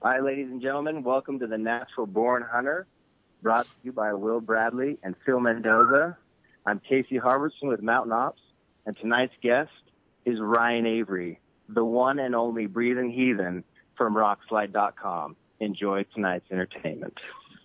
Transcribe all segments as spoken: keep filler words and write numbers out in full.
Hi, ladies and gentlemen. Welcome to The Natural Born Hunter, brought to you by Will Bradley and Phil Mendoza. I'm Casey Harbison with Mountain Ops, and tonight's guest is Ryan Avery, the one and only breathing heathen from rock slide dot com. Enjoy tonight's entertainment.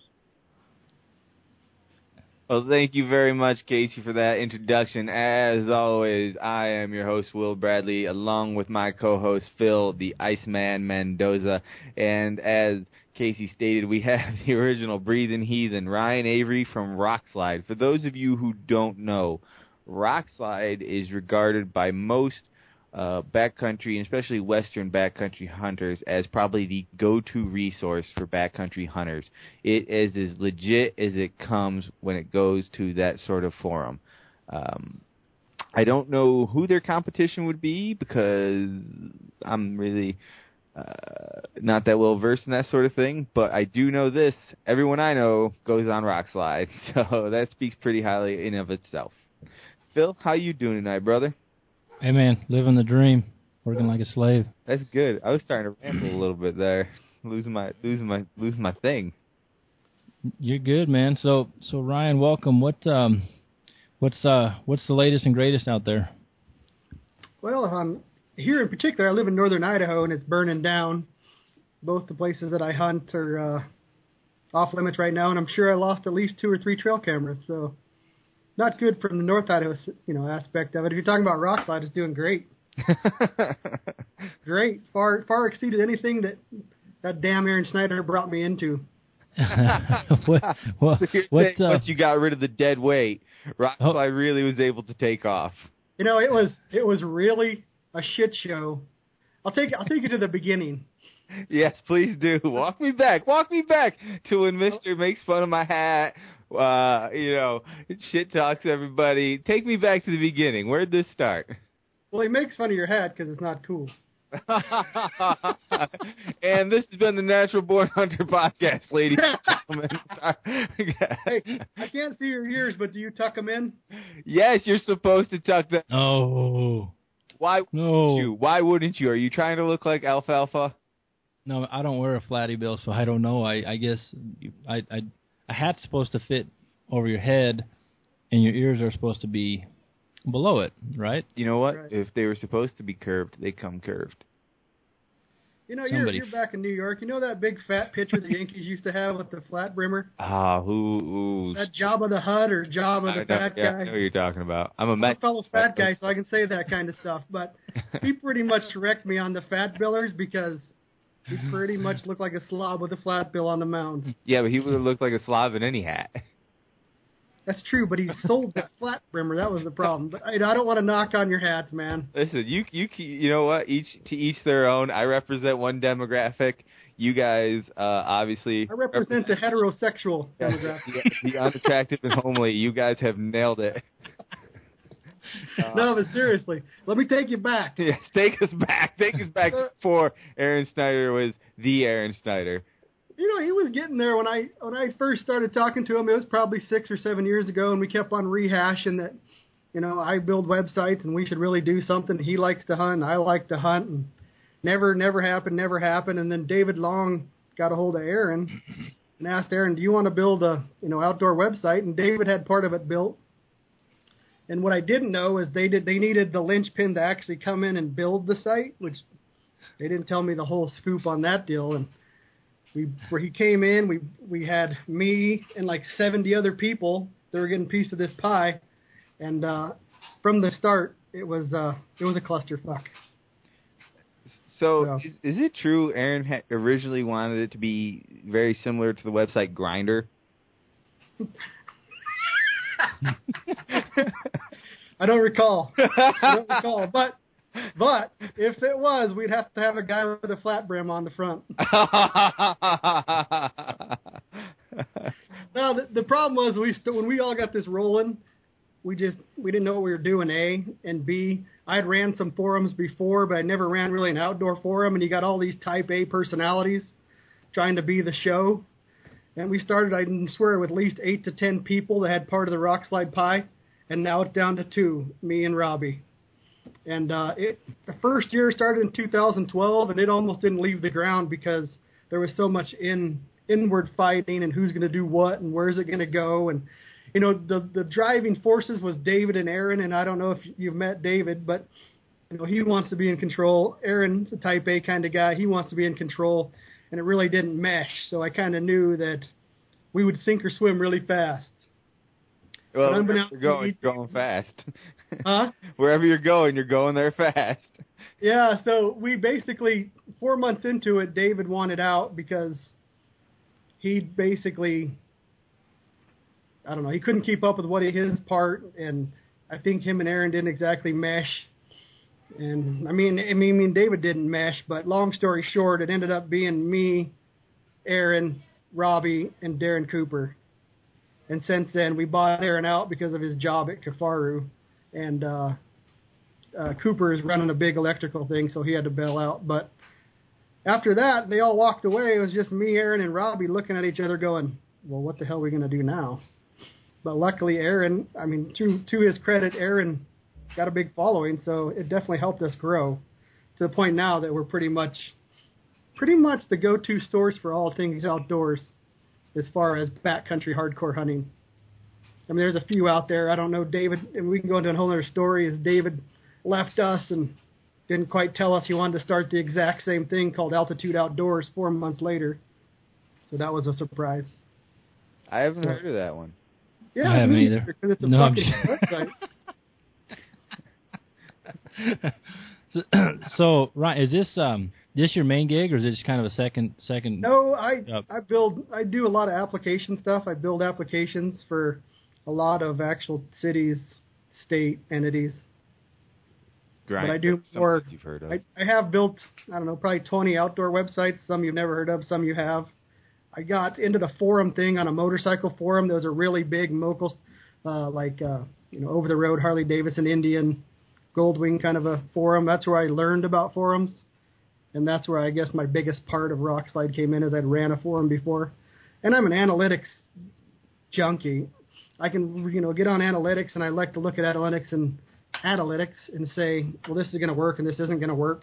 Well, thank you very much, Casey, for that introduction. As always, I am your host, Will Bradley, along with my co-host, Phil, the Iceman Mendoza. And as Casey stated, we have the original breathing heathen, Ryan Avery from Rockslide. For those of you who don't know, Rockslide is regarded by most uh, backcountry, and especially western backcountry hunters, as probably the go-to resource for backcountry hunters. It is as legit as it comes when it goes to that sort of forum. Um, I don't know who their competition would be because I'm really uh, not that well versed in that sort of thing, but I do know this. Everyone I know goes on Rockslide, so that speaks pretty highly in of itself. Phil, how you doing tonight, brother? Hey, man, living the dream, working like a slave. That's good. I was starting to ramble a little bit there, losing my losing my losing my thing. You're good, man. So, so Ryan, welcome. What um, what's uh, what's the latest and greatest out there? Well, um, here in particular, I live in northern Idaho, and it's burning down. Both the places that I hunt are uh, off limits right now, and I'm sure I lost at least two or three trail cameras. So. Not good from the North Idaho, you know, aspect of it. If you're talking about Rockslide, it's doing great. Great. Far far exceeded anything that that damn Aaron Snyder brought me into. what, what, so what, uh, once you got rid of the dead weight, Rockslide oh. really was able to take off. You know, it was it was really a shit show. I'll take I'll take you to the beginning. Yes, please do. Walk me back. Walk me back to when Mister makes fun of my hat. Uh, you know, shit talks everybody. Take me back to the beginning. Where'd this start? Well, he makes fun of your hat because it's not cool. And this has been the Natural Born Hunter podcast, ladies and gentlemen. Hey, I can't see your ears, but do you tuck them in? Yes, you're supposed to tuck them. Oh. Why no. wouldn't you? Why wouldn't you? Are you trying to look like Alfalfa? No, I don't wear a flatty bill, so I don't know. I, I guess I, I a hat's supposed to fit over your head, and your ears are supposed to be below it, right? You know what? Right. If they were supposed to be curved, they come curved. You know, you're, you're back in New York. You know that big fat pitcher the Yankees used to have with the flat brimmer? Ah, who? who that Jabba the Hutt or Jabba the fat yeah, guy? I know what you're talking about. I'm a, I'm a fellow fat guy, so I can say that kind of stuff. But he pretty much wrecked me on the fat billers because he pretty much looked like a slob with a flat bill on the mound. Yeah, but he would have looked like a slob in any hat. That's true, but he sold that flat brimmer. That was the problem. But I, I don't want to knock on your hats, man. Listen, you you you know what? Each to each their own. I represent one demographic. You guys, uh, obviously, I represent, represent the heterosexual yeah, demographic. The, the unattractive and homely. You guys have nailed it. Uh, no, but seriously, let me take you back. Yes, take us back. Take us back before Aaron Snyder was the Aaron Snyder. You know, he was getting there when I when I first started talking to him. It was probably six or seven years ago, and we kept on rehashing that, you know, I build websites and we should really do something. He likes to hunt, I like to hunt, and never, never happened, never happened. And then David Long got a hold of Aaron and asked Aaron, do you want to build a, you know, outdoor website? And David had part of it built. And what I didn't know is they did they needed the linchpin to actually come in and build the site, which they didn't tell me the whole scoop on that deal. And we where he came in, we we had me and like seventy other people that were getting a piece of this pie, and uh, from the start it was uh, it was a clusterfuck. So, so. Is, is it true Aaron had originally wanted it to be very similar to the website Grindr? I don't recall. I don't recall. But but if it was, we'd have to have a guy with a flat brim on the front. Well, the, the problem was we st- when we all got this rolling, we just we didn't know what we were doing. A and B. I'd ran some forums before, but I never ran really an outdoor forum. And you got all these Type A personalities trying to be the show. And we started, I swear, with at least eight to ten people that had part of the Rockslide pie, and now it's down to two, me and Robbie. And uh, it the first year started in two thousand twelve, and it almost didn't leave the ground because there was so much in inward fighting and who's going to do what and where's it going to go. And, you know, the the driving forces was David and Aaron, and I don't know if you've met David, but, you know, he wants to be in control. Aaron's a type A kind of guy. He wants to be in control, and it really didn't mesh. So I kind of knew that we would sink or swim really fast. Well, wherever you're going, you're going fast. Huh? Wherever you're going, you're going there fast. Yeah, so we basically, four months into it, David wanted out because he basically, I don't know, he couldn't keep up with what his part, and I think him and Aaron didn't exactly mesh. And, I mean, I mean, I mean David didn't mesh, but long story short, it ended up being me, Aaron, Robbie, and Darren Cooper. And since then, we bought Aaron out because of his job at Kifaru. And uh, uh, Cooper is running a big electrical thing, so he had to bail out. But after that, they all walked away. It was just me, Aaron, and Robbie looking at each other going, well, what the hell are we going to do now? But luckily, Aaron, I mean, to, to his credit, Aaron got a big following, so it definitely helped us grow to the point now that we're pretty much pretty much the go-to source for all things outdoors as far as backcountry hardcore hunting. I mean, there's a few out there. I don't know, David, and we can go into a whole other story, as David left us and didn't quite tell us he wanted to start the exact same thing called Altitude Outdoors four months later. So that was a surprise. I haven't so, heard of that one. Yeah, I haven't either. Because it's a no, fucking website. so, so, Ryan, is this um this your main gig, or is it just kind of a second second? No, I uh, I build I do a lot of application stuff. I build applications for a lot of actual cities, state entities. Grind, but I do more. You've heard of. I, I have built I don't know probably twenty outdoor websites. Some you've never heard of, some you have. I got into the forum thing on a motorcycle forum. There was a really big local, uh, like uh, you know over the road Harley Davidson Indian Goldwing kind of a forum. That's where I learned about forums. And that's where I guess my biggest part of Rockslide came in, is I'd ran a forum before. And I'm an analytics junkie. I can, you know, get on analytics, and I like to look at analytics and analytics and say, well, this is going to work and this isn't going to work.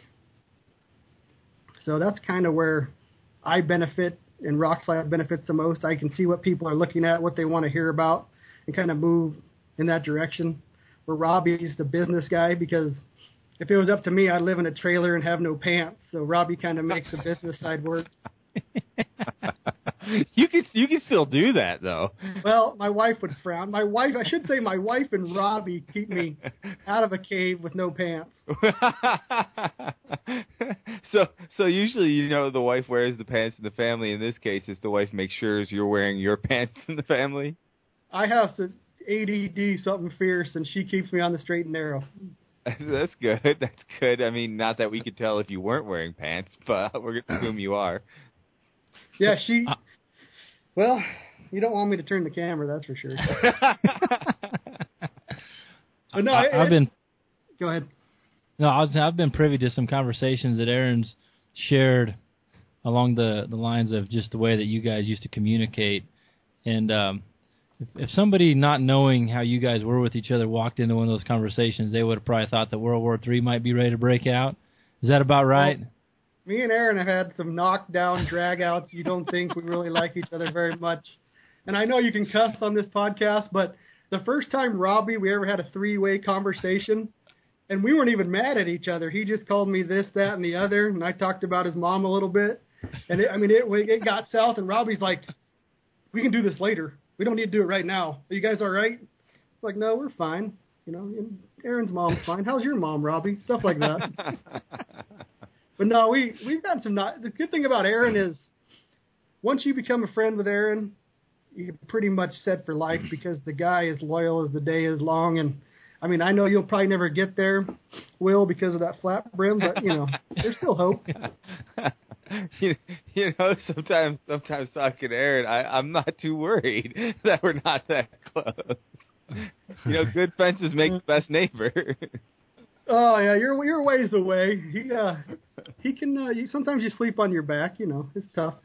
So that's kind of where I benefit and Rockslide benefits the most. I can see what people are looking at, what they want to hear about, and kind of move in that direction. Where Robbie's the business guy, because if it was up to me, I'd live in a trailer and have no pants. So Robbie kind of makes the business side work. You can you can still do that though. Well, my wife would frown. My wife, I should say, my wife and Robbie keep me out of a cave with no pants. so so usually, you know, the wife wears the pants in the family. In this case, it's the wife makes sure you're wearing your pants in the family. I have to A D D something fierce, and she keeps me on the straight and narrow. That's good. That's good. I mean, not that we could tell if you weren't wearing pants, but we're going to assume you are. Yeah, she... Well, you don't want me to turn the camera, that's for sure. But no, I, it, I've been... Go ahead. No, I was, I've been privy to some conversations that Aaron's shared along the, the lines of just the way that you guys used to communicate. And... um If, if somebody not knowing how you guys were with each other walked into one of those conversations, they would have probably thought that World War Three might be ready to break out. Is that about right? Well, me and Aaron have had some knockdown, drag-outs. You don't think we really like each other very much. And I know you can cuss on this podcast, but the first time, Robbie, we ever had a three-way conversation, and we weren't even mad at each other. He just called me this, that, and the other, and I talked about his mom a little bit. And, it, I mean, it, it got south, and Robbie's like, we can do this later. We don't need to do it right now. Are you guys all right? It's like, no, we're fine. You know, Aaron's mom's fine. How's your mom, Robbie? Stuff like that. But no, we, we've got some not. The good thing about Aaron is once you become a friend with Aaron, you're pretty much set for life, because the guy is loyal as the day is long. And, I mean, I know you'll probably never get there, Will, because of that flat brim, but, you know, there's still hope. You, you know, sometimes sometimes talking to Aaron, I, I'm not too worried that we're not that close. You know, good fences make the best neighbor. Oh yeah, you're you're ways away. He uh, he can. Uh, you, sometimes you sleep on your back. You know, it's tough.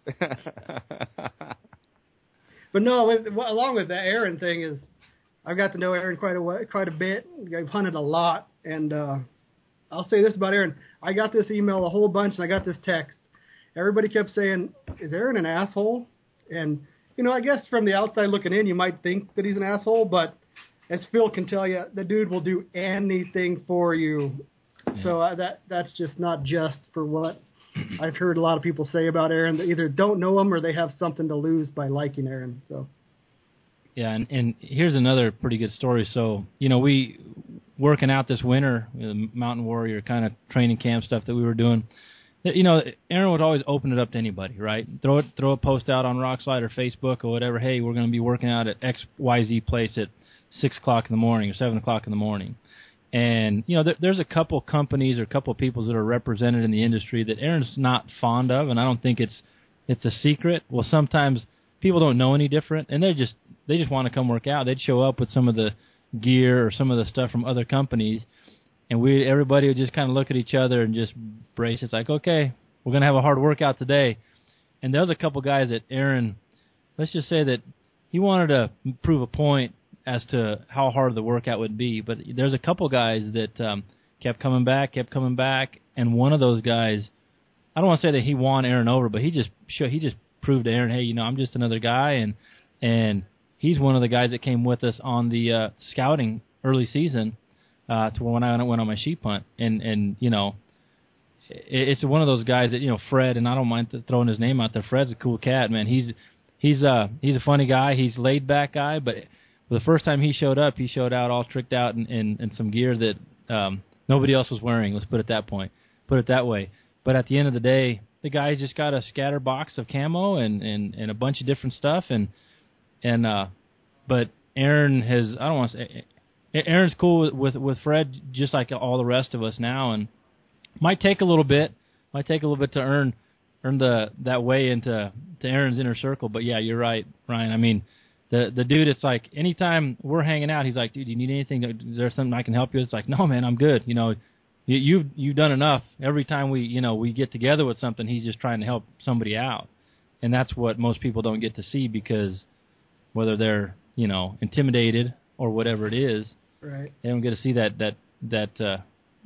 But no, with, along with that Aaron thing is, I've got to know Aaron quite a quite a bit. I've hunted a lot, and uh, I'll say this about Aaron. I got this email a whole bunch, and I got this text, everybody kept saying, "Is Aaron an asshole?" And you know, I guess from the outside looking in, you might think that he's an asshole, but as Phil can tell you, the dude will do anything for you. Yeah. So uh, that that's just not just for what I've heard a lot of people say about Aaron. They either don't know him or they have something to lose by liking Aaron. So. Yeah, and, and here's another pretty good story. So, you know, we working out this winter, the Mountain Warrior kind of training camp stuff that we were doing. You know, Aaron would always open it up to anybody, right? Throw it, throw a post out on Rockslide or Facebook or whatever. Hey, we're going to be working out at X Y Z place at six o'clock in the morning or seven o'clock in the morning. And, you know, there, there's a couple companies or a couple people that are represented in the industry that Aaron's not fond of, and I don't think it's it's a secret. Well, sometimes people don't know any different, and they just they just want to come work out. They'd show up with some of the gear or some of the stuff from other companies, and we everybody would just kind of look at each other and just brace. It's like, okay, we're going to have a hard workout today. And there was a couple guys that Aaron, let's just say that he wanted to prove a point as to how hard the workout would be. But there's a couple guys that um, kept coming back, kept coming back, and one of those guys, I don't want to say that he won Aaron over, but he just he just proved to Aaron, hey, you know, I'm just another guy, and and he's one of the guys that came with us on the uh, scouting early season uh, to when I went on my sheep hunt, and and you know, it, it's one of those guys that, you know, Fred, and I don't mind throwing his name out there. Fred's a cool cat, man. He's he's uh he's a funny guy. He's laid back guy, but the first time he showed up, he showed out all tricked out in, in, in some gear that um, nobody else was wearing. Let's put it that point, put it that way. But at the end of the day, the guy just got a scatter box of camo and, and, and a bunch of different stuff, and and uh, but Aaron has, I don't want to say, Aaron's cool with, with with Fred just like all the rest of us now, and might take a little bit, might take a little bit to earn earn the that way into to Aaron's inner circle. But yeah, you're right, Ryan. I mean, the the dude, it's like anytime we're hanging out, he's like, dude, do you need anything? Is there something I can help you with? It's like, no, man, I'm good. You know, you, you've you've done enough. Every time we you know we get together with something, he's just trying to help somebody out, and that's what most people don't get to see, because whether they're you know intimidated or whatever it is, right, they don't get to see that that that. Uh,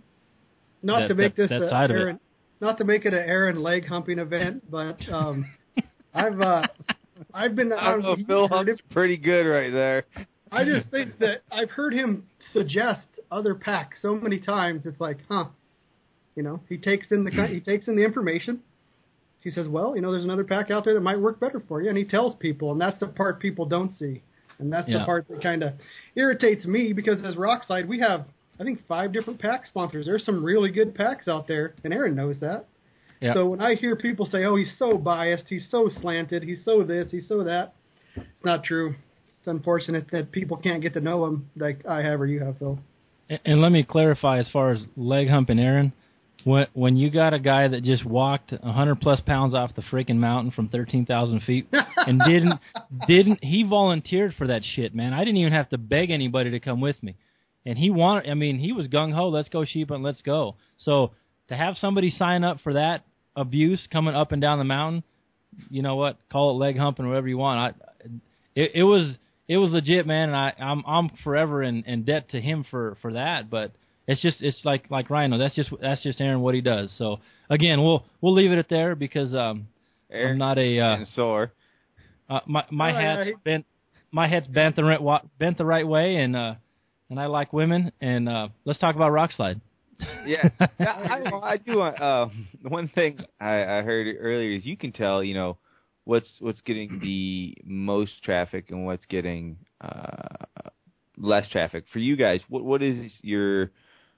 not that, to make that, this that a side Aaron, of it. not to make it an Aaron leg humping event, but um, I've uh, I've been. I don't know, I've Phil heard Hump's him, pretty good right there. I just think that I've heard him suggest other packs so many times. It's like, huh, you know, he takes in the he takes in the information. He says, well, you know, there's another pack out there that might work better for you, and he tells people, and that's the part people don't see, and that's Yeah. the part that kind of irritates me, because as Rockslide, we have, I think, five different pack sponsors. There's some really good packs out there, and Aaron knows that. Yeah. So when I hear people say, oh, he's so biased, he's so slanted, he's so this, he's so that, it's not true. It's unfortunate that people can't get to know him like I have or you have, Phil. And, and let me clarify, as far as leg humping Aaron, when when you got a guy that just walked one hundred plus pounds off the freaking mountain from thirteen thousand feet and didn't didn't he volunteered for that shit, man. I didn't even have to beg anybody to come with me. And he wanted, I mean, he was gung-ho, let's go sheep hunt, let's go. So to have somebody sign up for that abuse coming up and down the mountain, you know what, call it leg humping or whatever you want. I, it, it was it was legit, man, and I, I'm I'm forever in, in debt to him for, for that. But it's just it's like like Rhino, that's just that's just Aaron, what he does. So again, we'll we'll leave it at there, because um Aaron, I'm not a uh, and sore. uh, my my Oh, yeah, hat's he- bent my head's bent the right wa- bent the right way, and uh and I like women, and uh let's talk about Rockslide. Yeah, yeah I, I do want. Uh, one thing I, I heard earlier is you can tell, you know, what's what's getting the most traffic and what's getting uh, less traffic for you guys. What what is your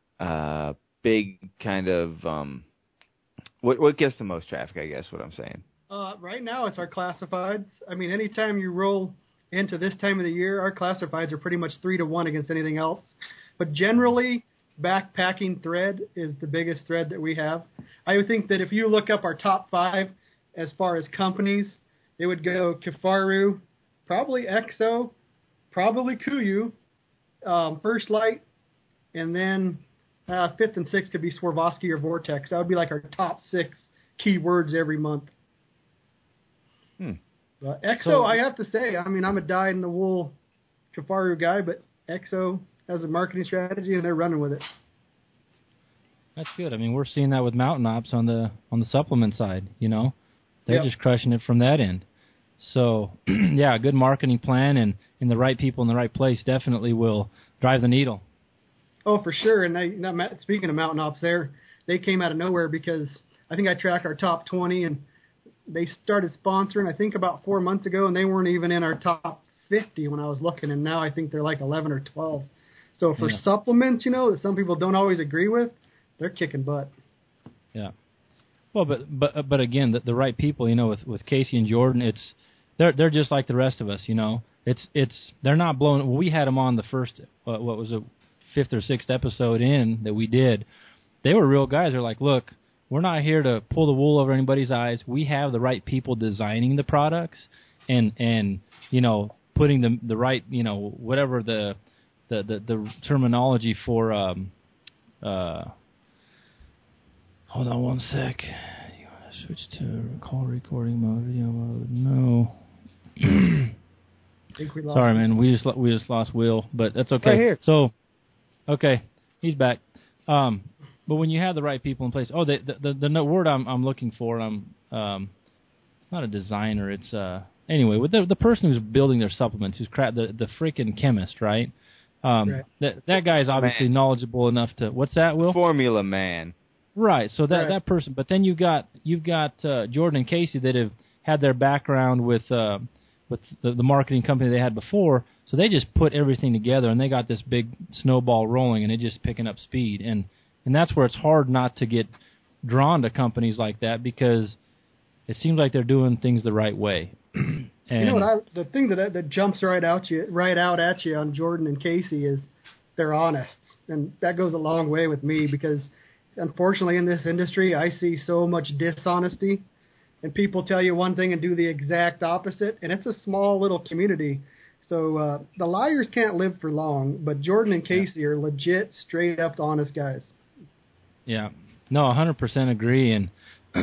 uh, big kind of um, what what gets the most traffic? I guess what I'm saying. Uh, right now, it's our classifieds. I mean, anytime you roll into this time of the year, our classifieds are pretty much three to one against anything else. But generally, backpacking thread is the biggest thread that we have. I would think that if you look up our top five as far as companies, it would go Kifaru, probably Exo, probably Kuiu, um, First Light, and then uh, fifth and sixth could be Swarovski or Vortex. That would be like our top six keywords every month. Hmm. Uh, Exo, So- I have to say, I mean, I'm a dyed-in-the-wool Kifaru guy, but Exo has a marketing strategy, and they're running with it. That's good. I mean, we're seeing that with Mountain Ops on the on the supplement side. You know, they're yep. just crushing it from that end. So, yeah, a good marketing plan and, and the right people in the right place definitely will drive the needle. Oh, for sure. And they, speaking of Mountain Ops, there they came out of nowhere because I think I track our top twenty, and they started sponsoring, I think, about four months ago, and they weren't even in our top fifty when I was looking, and now I think they're like eleven or twelve. So for yeah. supplements, you know, that some people don't always agree with, they're kicking butt. Yeah. Well, but but but again, the, the right people, you know, with, with Casey and Jordan, it's they're they're just like the rest of us, you know. It's it's they're not blowing. Well, we had them on the first uh, what was a fifth or sixth episode in that we did. They were real guys. They're like, look, we're not here to pull the wool over anybody's eyes. We have the right people designing the products and and you know putting the the right you know whatever the the the, the terminology for um uh. Hold on one sec. You want to switch to call recording mode, video mode? No. I think we lost Sorry, him. man. We just we just lost Will, but that's okay. Right here. So, okay, he's back. Um, but when you have the right people in place, oh, the the the, the word I'm I'm looking for, I'm um, not a designer. It's uh anyway, with the the person who's building their supplements, who's cra- the the freaking chemist, right? Um, right. that that guy is obviously man. knowledgeable enough to. What's that, Will? Formula man. Right, so that, right. that person, but then you got you've got uh, Jordan and Casey that have had their background with uh, with the, the marketing company they had before, so they just put everything together and they got this big snowball rolling and it's just picking up speed, and and that's where it's hard not to get drawn to companies like that because it seems like they're doing things the right way. and you know what? I, the thing that that jumps right out you right out at you on Jordan and Casey is they're honest, and that goes a long way with me because. Unfortunately, in this industry, I see so much dishonesty, and people tell you one thing and do the exact opposite, and it's a small little community. So uh, the liars can't live for long, but Jordan and Casey yeah. are legit, straight-up honest guys. Yeah. No, one hundred percent agree, and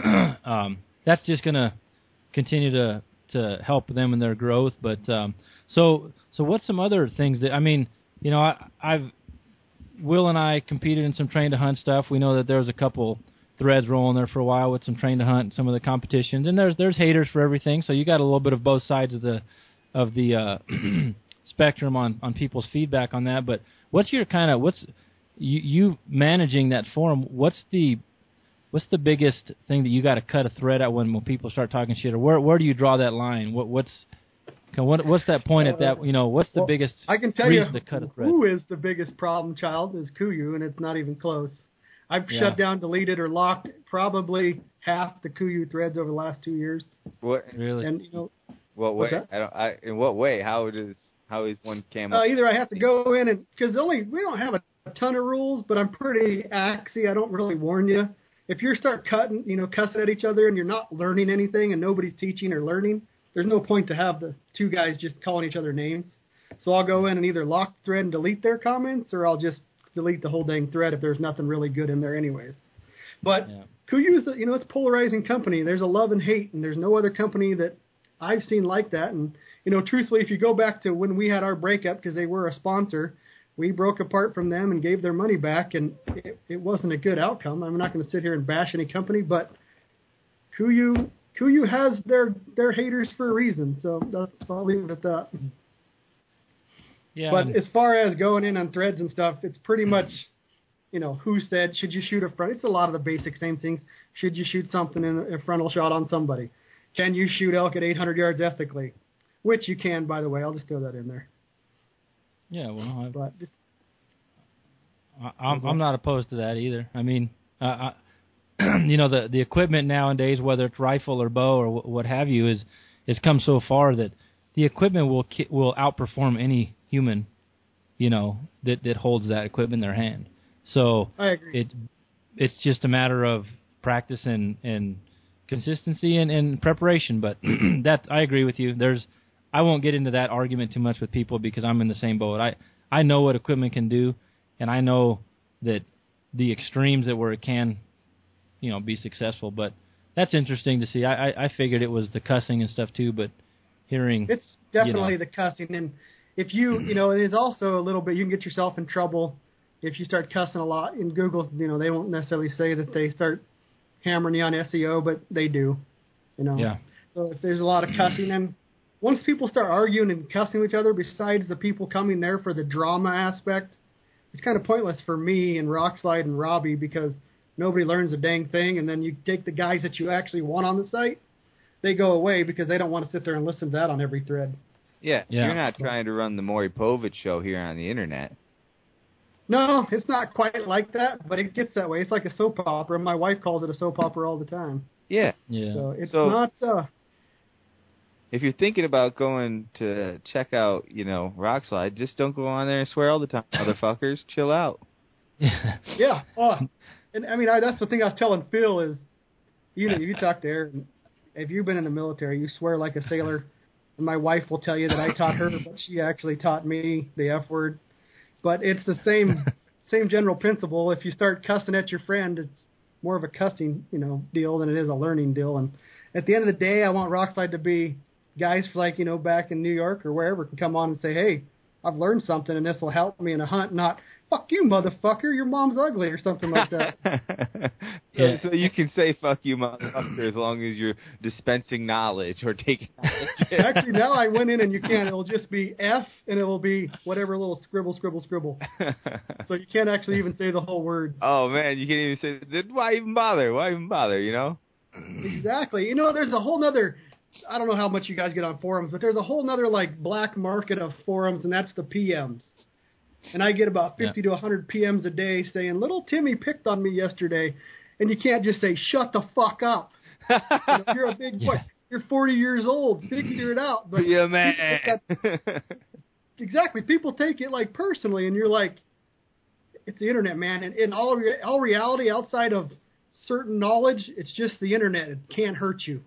um, that's just going to continue to to help them in their growth. But um, so so what's some other things that, I mean, you know, I, I've Will and I competed in some train to hunt stuff. We know that there was a couple threads rolling there for a while with some train to hunt, some of the competitions, and there's there's haters for everything. So you got a little bit of both sides of the of the uh, spectrum on, on people's feedback on that. But what's your kind of what's you, you managing that forum? What's the what's the biggest thing that you got to cut a thread at when, when people start talking shit, or where where do you draw that line? What what's What, what's that point at that, you know, what's the well, biggest I can tell reason you to cut a thread? Who is the biggest problem child is Kuyu, and it's not even close. I've yeah. shut down, deleted, or locked probably half the Kuyu threads over the last two years. What? Really? And, you know, what way? I don't, I, in what way? How does how is one camel? Uh, either I have to go in and, because only, we don't have a, a ton of rules, but I'm pretty axy. I don't really warn you. If you start cutting, you know, cussing at each other and you're not learning anything and nobody's teaching or learning, there's no point to have the two guys just calling each other names. So I'll go in and either lock the thread and delete their comments, or I'll just delete the whole dang thread if there's nothing really good in there anyways. But yeah. Kuyu's, you know, it's a polarizing company. There's a love and hate, and there's no other company that I've seen like that. And, you know, truthfully, if you go back to when we had our breakup, because they were a sponsor, we broke apart from them and gave their money back, and it, it wasn't a good outcome. I'm not going to sit here and bash any company, but Kuyu... Kuyu has their, their haters for a reason, so that's, I'll leave it at that. Yeah. But as far as going in on threads and stuff, it's pretty much, you know, who said, should you shoot a front? It's a lot of the basic same things. Should you shoot something in a frontal shot on somebody? Can you shoot elk at eight hundred yards ethically? Which you can, by the way. I'll just throw that in there. Yeah, well, I, but just, I, I'm, I'm not opposed to that either. I mean, uh, I, you know, the the equipment nowadays, whether it's rifle or bow or w- what have you, is has come so far that the equipment will ki- will outperform any human, you know, that, that holds that equipment in their hand. So I agree. It it's just a matter of practice and, and consistency and, and preparation. But that I agree with you. There's I won't get into that argument too much with people because I'm in the same boat. I I know what equipment can do, and I know that the extremes that where it can, you know, be successful. But that's interesting to see. I, I, I figured it was the cussing and stuff too, but hearing it's definitely you know, the cussing. And if you, you know, it is also a little bit, you can get yourself in trouble if you start cussing a lot in Google, you know, they won't necessarily say that they start hammering you on S E O, but they do, you know. Yeah. So if there's a lot of cussing, and once people start arguing and cussing with each other, besides the people coming there for the drama aspect, it's kind of pointless for me and Rockslide and Robbie because nobody learns a dang thing, and then you take the guys that you actually want on the site, they go away because they don't want to sit there and listen to that on every thread. Yeah, Yeah. You're not trying to run the Maury Povich show here on the internet. No, it's not quite like that, but it gets that way. It's like a soap opera. My wife calls it a soap opera all the time. Yeah. Yeah. So it's So- not. Uh, If you're thinking about going to check out, you know, Rockslide, just don't go on there and swear all the time, motherfuckers. Chill out. yeah. Oh, and I mean, I, that's the thing I was telling Phil is, you know, you talk to Aaron. If you've been in the military, you swear like a sailor. And my wife will tell you that I taught her, but she actually taught me the F word. But it's the same same general principle. If you start cussing at your friend, it's more of a cussing, you know, deal than it is a learning deal. And at the end of the day, I want Rockslide to be guys like, you know, back in New York or wherever can come on and say, hey, I've learned something and this will help me in a hunt, not fuck you, motherfucker, your mom's ugly or something like that. so, Yeah. so you can say fuck you, motherfucker, as long as you're dispensing knowledge or taking knowledge. Actually, now I went in and you can't. It'll just be F and it will be whatever little scribble, scribble, scribble. So you can't actually even say the whole word. Oh, man, you can't even say, then why even bother? Why even bother, you know? Exactly. You know, there's a whole nother, I don't know how much you guys get on forums, but there's a whole nother, like, black market of forums, and that's the P Ms. And I get about fifty Yeah. to one hundred P Ms a day saying, little Timmy picked on me yesterday. And you can't just say, shut the fuck up. You know, you're a big boy. Yeah. You're forty years old. Figure it out. But Be a people man. take that- exactly. People take it, like, personally, and you're like, it's the internet, man. And in all, re- all reality, outside of certain knowledge, it's just the internet. It can't hurt you.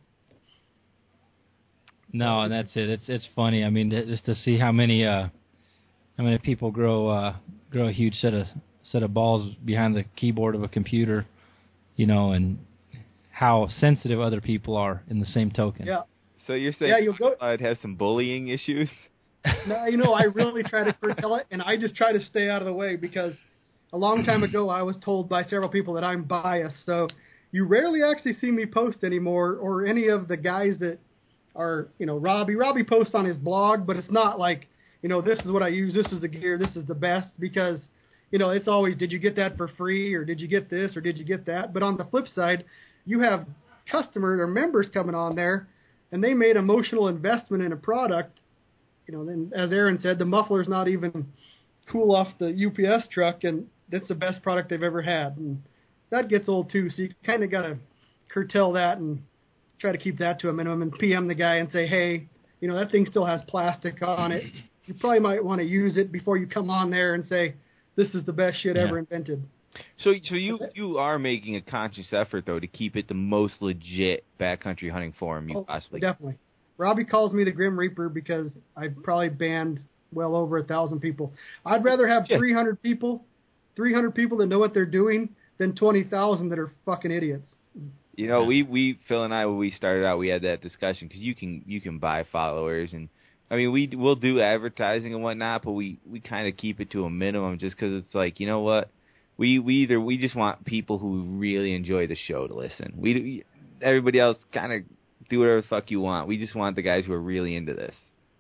No, and that's it. It's it's funny. I mean, th- just to see how many uh, how many people grow uh, grow a huge set of set of balls behind the keyboard of a computer, you know, and how sensitive other people are in the same token. Yeah. So you're saying Yeah, you'll go- I'd have some bullying issues? No, you know, I really try to curtail it, and I just try to stay out of the way because a long time ago I was told by several people that I'm biased. So you rarely actually see me post anymore, or any of the guys that are, you know, Robbie. Robbie posts on his blog, but it's not like, you know, this is what I use, this is the gear, this is the best, because, you know, it's always, did you get that for free, or did you get this, or did you get that? But on the flip side, you have customers or members coming on there, and they made emotional investment in a product. You know, then as Aaron said, the muffler's not even cool off the U P S truck, and that's the best product they've ever had. And that gets old too, so you kind of got to curtail that and try to keep that to a minimum and P M the guy and say, hey, you know, that thing still has plastic on it. You probably might want to use it before you come on there and say, this is the best shit Yeah. ever invented. So, so you you are making a conscious effort though to keep it the most legit backcountry hunting forum you Oh, possibly. definitely. Robbie calls me the Grim Reaper because I've probably banned well over a thousand people. I'd rather have Yeah. three hundred people, three hundred people that know what they're doing than twenty thousand that are fucking idiots. You know, we we Phil and I when we started out, we had that discussion because you can you can buy followers, and I mean we we'll do advertising and whatnot, but we we kind of keep it to a minimum just because it's like, you know what, we we either we just want people who really enjoy the show to listen. We, we everybody else kind of do whatever the fuck you want. We just want the guys who are really into this.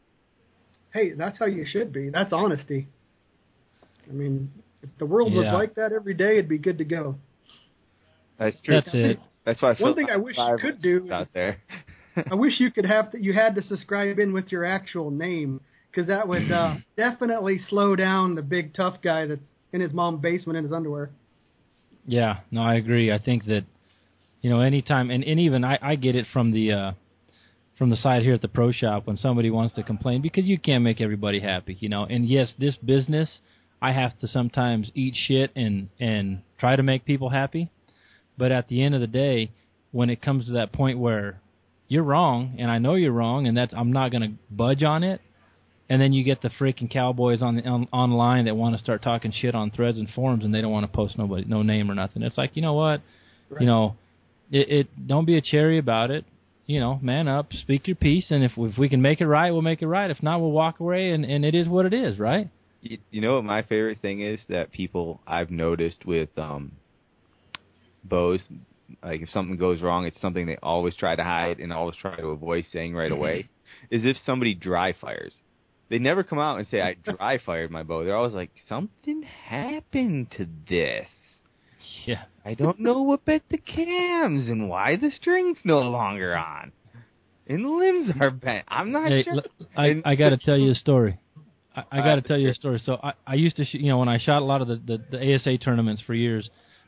Hey, that's how you should be. That's honesty. I mean, if the world was Yeah. like that every day, it'd be good to go. That's true. That's it. That's why Phil One thing I wish you could do is- out there. I wish you could have to, you had to subscribe in with your actual name, because that would uh, definitely slow down the big tough guy that's in his mom's basement in his underwear. Yeah, no, I agree. I think that, you know, anytime, and, and even I, I get it from the uh, from the side here at the pro shop when somebody wants to complain, because you can't make everybody happy, you know. And yes, this business, I have to sometimes eat shit and, and try to make people happy. But at the end of the day, when it comes to that point where you're wrong, and I know you're wrong, and that's I'm not going to budge on it, and then you get the freaking cowboys on the on, online that want to start talking shit on threads and forums, and they don't want to post nobody, no name or nothing. It's like, you know what, Right. you know, it, it don't be a cherry about it. You know, man up, speak your piece, and if if we can make it right, we'll make it right. If not, we'll walk away, and, and it is what it is, right? You, you know what my favorite thing is that people I've noticed with um, bows, like if something goes wrong, it's something they always try to hide and always try to avoid saying right away, is if somebody dry fires. They never come out and say, I dry fired my bow. They're always like, something happened to this. Yeah. I don't know what bent the cams and why the string's no longer on. And the limbs are bent. I'm not hey, sure. L- I, I got to tell you a story. I, I got to tell you a story. So I, I used to, sh- you know, when I shot a lot of the, the, the A S A tournaments for years,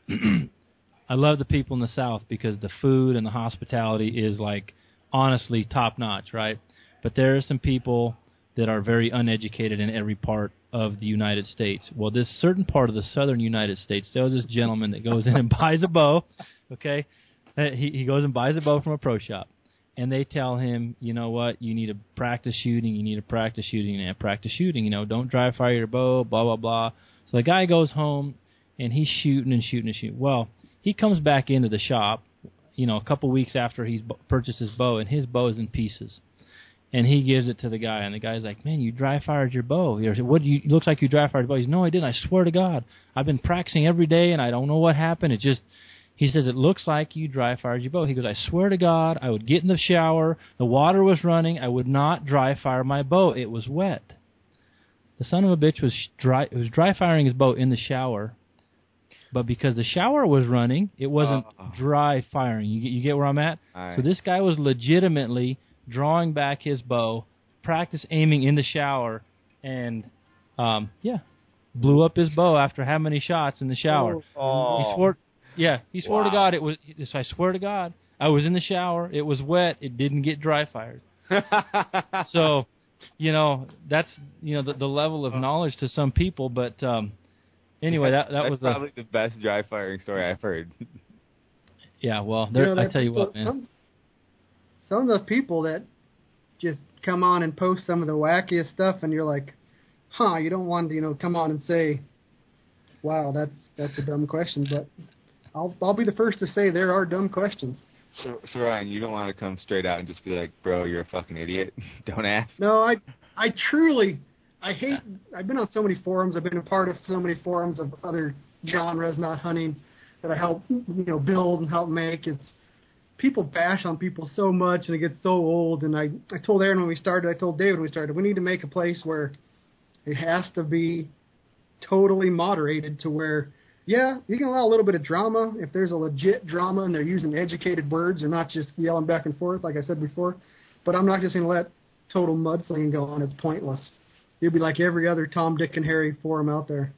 I love the people in the South because the food and the hospitality is, like, honestly top-notch, right? But there are some people that are very uneducated in every part of the United States. Well, this certain part of the southern United States, there was this gentleman that goes in and buys a bow, okay? He, he goes and buys a bow from a pro shop. And they tell him, you know what, you need to practice shooting, you need to practice shooting, and practice shooting, you know, don't dry fire your bow, blah, blah, blah. So the guy goes home, and he's shooting and shooting and shooting. Well, he comes back into the shop, you know, a couple weeks after he's b- purchased his bow, and his bow is in pieces. And he gives it to the guy, and the guy's like, man, you dry fired your bow. He goes, what do you, it looks like you dry fired your bow. He says, no, I didn't, I swear to God. I've been practicing every day, and I don't know what happened. It just... He says, it looks like you dry fired your bow. He goes, I swear to God, I would get in the shower, the water was running, I would not dry fire my bow. It was wet. The son of a bitch was dry, was dry firing his bow in the shower, but because the shower was running, it wasn't oh. dry firing. You get, you get where I'm at? Right. So this guy was legitimately drawing back his bow, practice aiming in the shower, and, um, yeah, blew up his bow after how many shots in the shower. Oh. He swore... Yeah, he swore wow. to God it was. I swear to God, I was in the shower. It was wet. It didn't get dry fired. So, you know, that's you know the, the level of knowledge to some people. But um, anyway, that that that's was probably a, the best dry firing story I've heard. Yeah, well, there, you know, I tell you people, what, man. Some, some of those people that just come on and post some of the wackiest stuff, and you're like, huh? You don't want to, you know, come on and say, wow, that's that's a dumb question, but. I'll I'll be the first to say there are dumb questions. So, so Ryan, you don't want to come straight out and just be like, bro, you're a fucking idiot. Don't ask. No, I I truly, I hate, I've been on so many forums, I've been a part of so many forums of other genres, not hunting, that I help, you know, build and help make. It's, people bash on people so much and it gets so old, and I, I told Aaron when we started, I told David when we started, we need to make a place where it has to be totally moderated to where, yeah, you can allow a little bit of drama if there's a legit drama and they're using educated words or not just yelling back and forth, like I said before. But I'm not just going to let total mudslinging go on. It's pointless. You'll be like every other Tom, Dick, and Harry forum out there.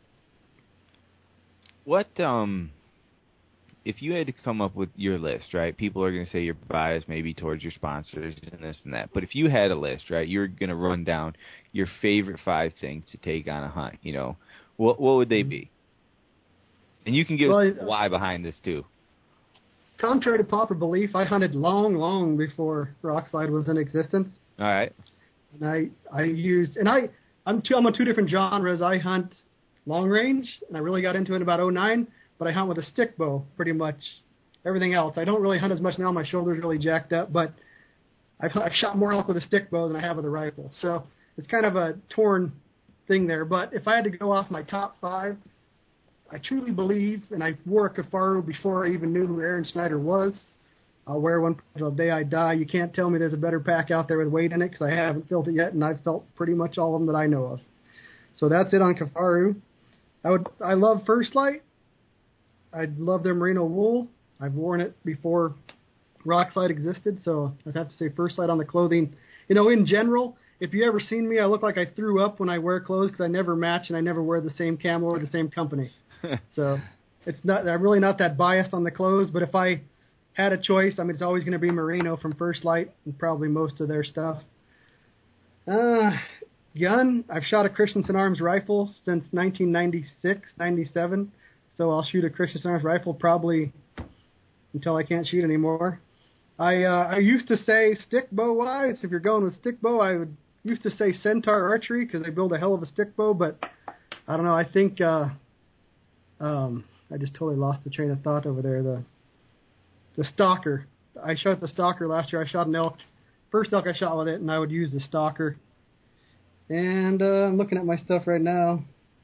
What, um, if you had to come up with your list, right? People are going to say you're biased maybe towards your sponsors and this and that. But if you had a list, right, you're going to run down your favorite five things to take on a hunt, you know, what what would they be? And you can give well, us why behind this, too. Contrary to popular belief, I hunted long, long before Rockslide was in existence. All right. And I, I used, and I, I'm, two, I'm on two different genres. I hunt long range, and I really got into it in about oh nine, but I hunt with a stick bow pretty much. Everything else, I don't really hunt as much now. My shoulder's really jacked up, but I've, I've shot more elk with a stick bow than I have with a rifle. So it's kind of a torn thing there. But if I had to go off my top five, I truly believe, and I wore a Kifaru before I even knew who Aaron Snyder was. I'll wear one until the day I die. You can't tell me there's a better pack out there with weight in it because I haven't felt it yet, and I've felt pretty much all of them that I know of. So that's it on Kifaru. I would, I love First Light. I love their merino wool. I've worn it before Rockslide existed, so I'd have to say First Light on the clothing. You know, in general, if you ever seen me, I look like I threw up when I wear clothes because I never match and I never wear the same camo or the same company. So it's not, I'm really not that biased on the clothes, but if I had a choice, I mean, it's always going to be merino from First Light and probably most of their stuff. Uh, gun, I've shot a Christensen Arms rifle since nineteen ninety-six, ninety-seven, so I'll shoot a Christensen Arms rifle probably until I can't shoot anymore. I uh, I used to say stick bow wise, if you're going with stick bow, I would used to say Centaur Archery because they build a hell of a stick bow, but I don't know, I think... Uh, Um, I just totally lost the train of thought over there. The the Stalker. I shot the Stalker last year. I shot an elk. First elk I shot with it, and I would use the Stalker. And uh, I'm looking at my stuff right now.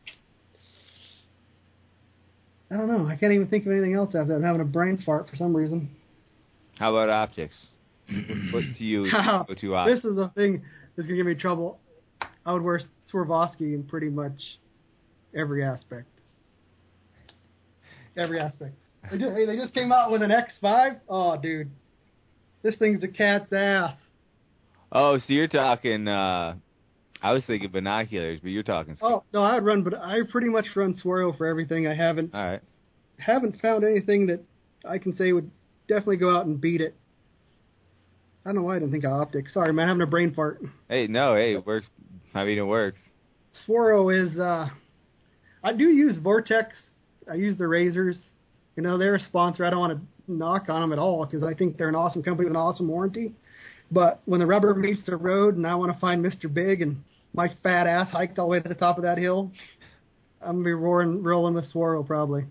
I don't know. I can't even think of anything else after that. I'm having a brain fart for some reason. How about optics? What to you? Go to optics. This is a thing that's going to give me trouble. I would wear Swarovski in pretty much every aspect. Every aspect. They just, hey, they just came out with an X five. Oh, dude. This thing's a cat's ass. Oh, so you're talking, uh, I was thinking binoculars, but you're talking... Oh, no, I would run, but I pretty much run Swaro for everything. I haven't... All right. Haven't found anything that I can say would definitely go out and beat it. I don't know why I didn't think of optics. Sorry, man, I'm having a brain fart. Hey, no, hey, it works. I mean, it works. Swaro is, uh, I do use Vortex. I use the razors. You know, they're a sponsor. I don't want to knock on them at all because I think they're an awesome company with an awesome warranty. But when the rubber meets the road and I want to find Mister Big and my fat ass hiked all the way to the top of that hill, I'm going to be roaring, rolling with Swaro probably.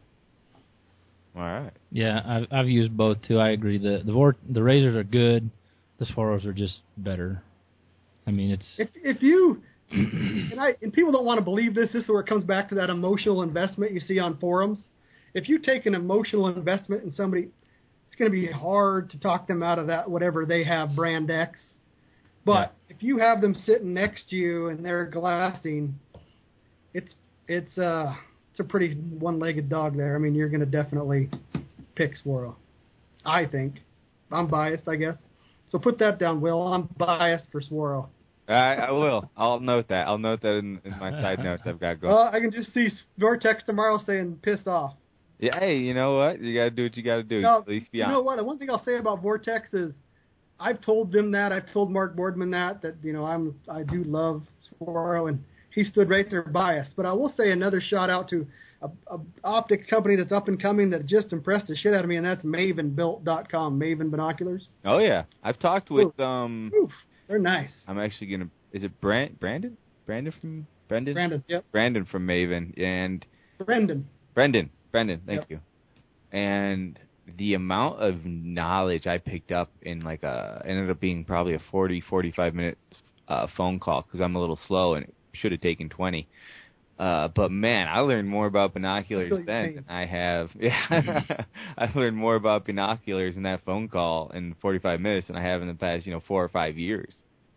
All right. Yeah, I've, I've used both too. I agree. The the vor- the razors are good. The Swaros are just better. I mean, it's if if you and I and people don't want to believe this. This is where it comes back to that emotional investment you see on forums. If you take an emotional investment in somebody, it's going to be hard to talk them out of that whatever they have brand X. But yeah. If you have them sitting next to you and they're glassing, it's it's uh. It's a pretty one-legged dog there. I mean, you're going to definitely pick Swaro. I think. I'm biased, I guess. So put that down, Will. I'm biased for Swaro. I, I will. I'll note that. I'll note that in, in my side notes I've got going. Well, I can just see Vortex tomorrow saying pissed off. Yeah, hey, you know what? You got to do what you got to do. No, At least be you honest. know what? The one thing I'll say about Vortex is I've told them that. I've told Mark Boardman that, that, you know, I'm, I do love Swaro, and he stood right there biased. But I will say another shout out to a, a optics company that's up and coming that just impressed the shit out of me, and that's Maven Built dot com, Maven Binoculars. Oh, yeah. I've talked with... um. Oof, they're nice. I'm actually going to... Is it Brand, Brandon? Brandon from... Brendan? Brandon, yep. Brandon from Maven. And... Brendan. Brendan. Brendan, thank yep. you. And the amount of knowledge I picked up in like a... ended up being probably a forty, forty-five minute uh, phone call because I'm a little slow and should have taken twenty. Uh, but man, I learned more about binoculars then than I have. Yeah, I learned more about binoculars in that phone call in forty-five minutes than I have in the past, you know, four or five years.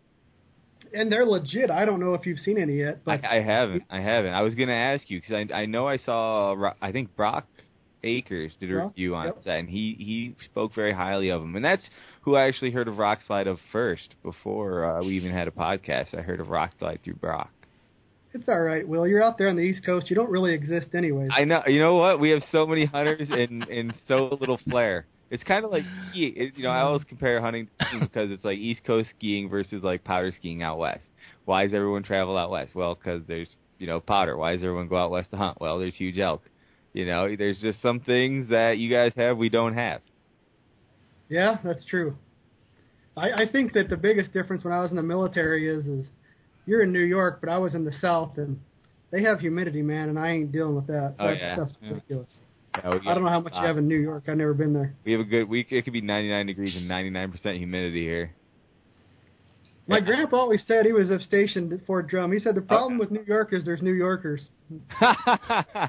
And they're legit. I don't know if you've seen any yet. But I, I haven't. I haven't. I was going to ask you because I, I know I saw, I think Brock Akers did a yeah, review on yep. that, and he, he spoke very highly of them. And that's who I actually heard of Rockslide of first before uh, we even had a podcast. I heard of Rockslide through Brock. It's all right, Will. You're out there on the East Coast. You don't really exist anyways. I know. You know what? We have so many hunters and, and so little flair. It's kind of like skiing. It, you know, I always compare hunting to skiing because it's like East Coast skiing versus like powder skiing out west. Why does everyone travel out west? Well, because there's, you know, powder. Why does everyone go out west to hunt? Well, there's huge elk. You know, there's just some things that you guys have we don't have. Yeah, that's true. I, I think that the biggest difference when I was in the military is is you're in New York, but I was in the South, and they have humidity, man, and I ain't dealing with that. Oh, that yeah. stuff's ridiculous. Yeah, I don't know how much uh, you have in New York. I've never been there. We have a good week. It could be ninety-nine degrees and ninety-nine percent humidity here. My yeah. grandpa always said he was stationed at Fort Drum. He said the problem okay. with New York is there's New Yorkers. I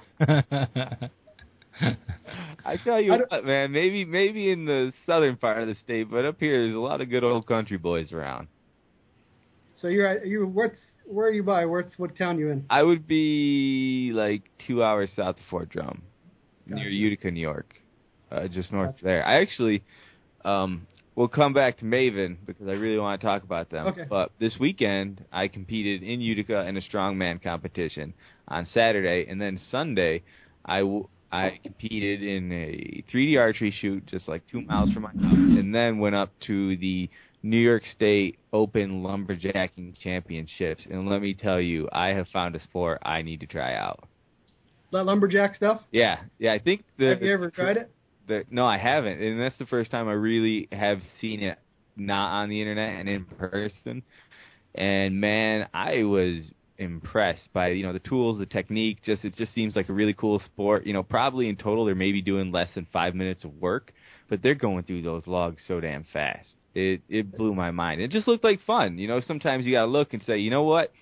tell you I what, man, maybe maybe in the southern part of the state, but up here there's a lot of good old country boys around. So you're at, you what's where are you by? What's what town you in? I would be like two hours south of Fort Drum, gotcha. Near Utica, New York, uh, just north gotcha. There. I actually, um, we'll come back to Maven because I really want to talk about them. Okay. But this weekend I competed in Utica in a strongman competition on Saturday, and then Sunday I. W- I competed in a three D archery shoot just like two miles from my house, and then went up to the New York State Open Lumberjacking Championships. And let me tell you, I have found a sport I need to try out. That lumberjack stuff? Yeah, yeah. I think the. Have you ever tried it? The, no, I haven't, and that's the first time I really have seen it not on the internet and in person. And man, I was impressed by, you know, the tools, the technique. Just it just seems like a really cool sport. You know, probably in total they're maybe doing less than five minutes of work, but they're going through those logs so damn fast. It it blew my mind. It just looked like fun. You know, sometimes you gotta look and say, you know what,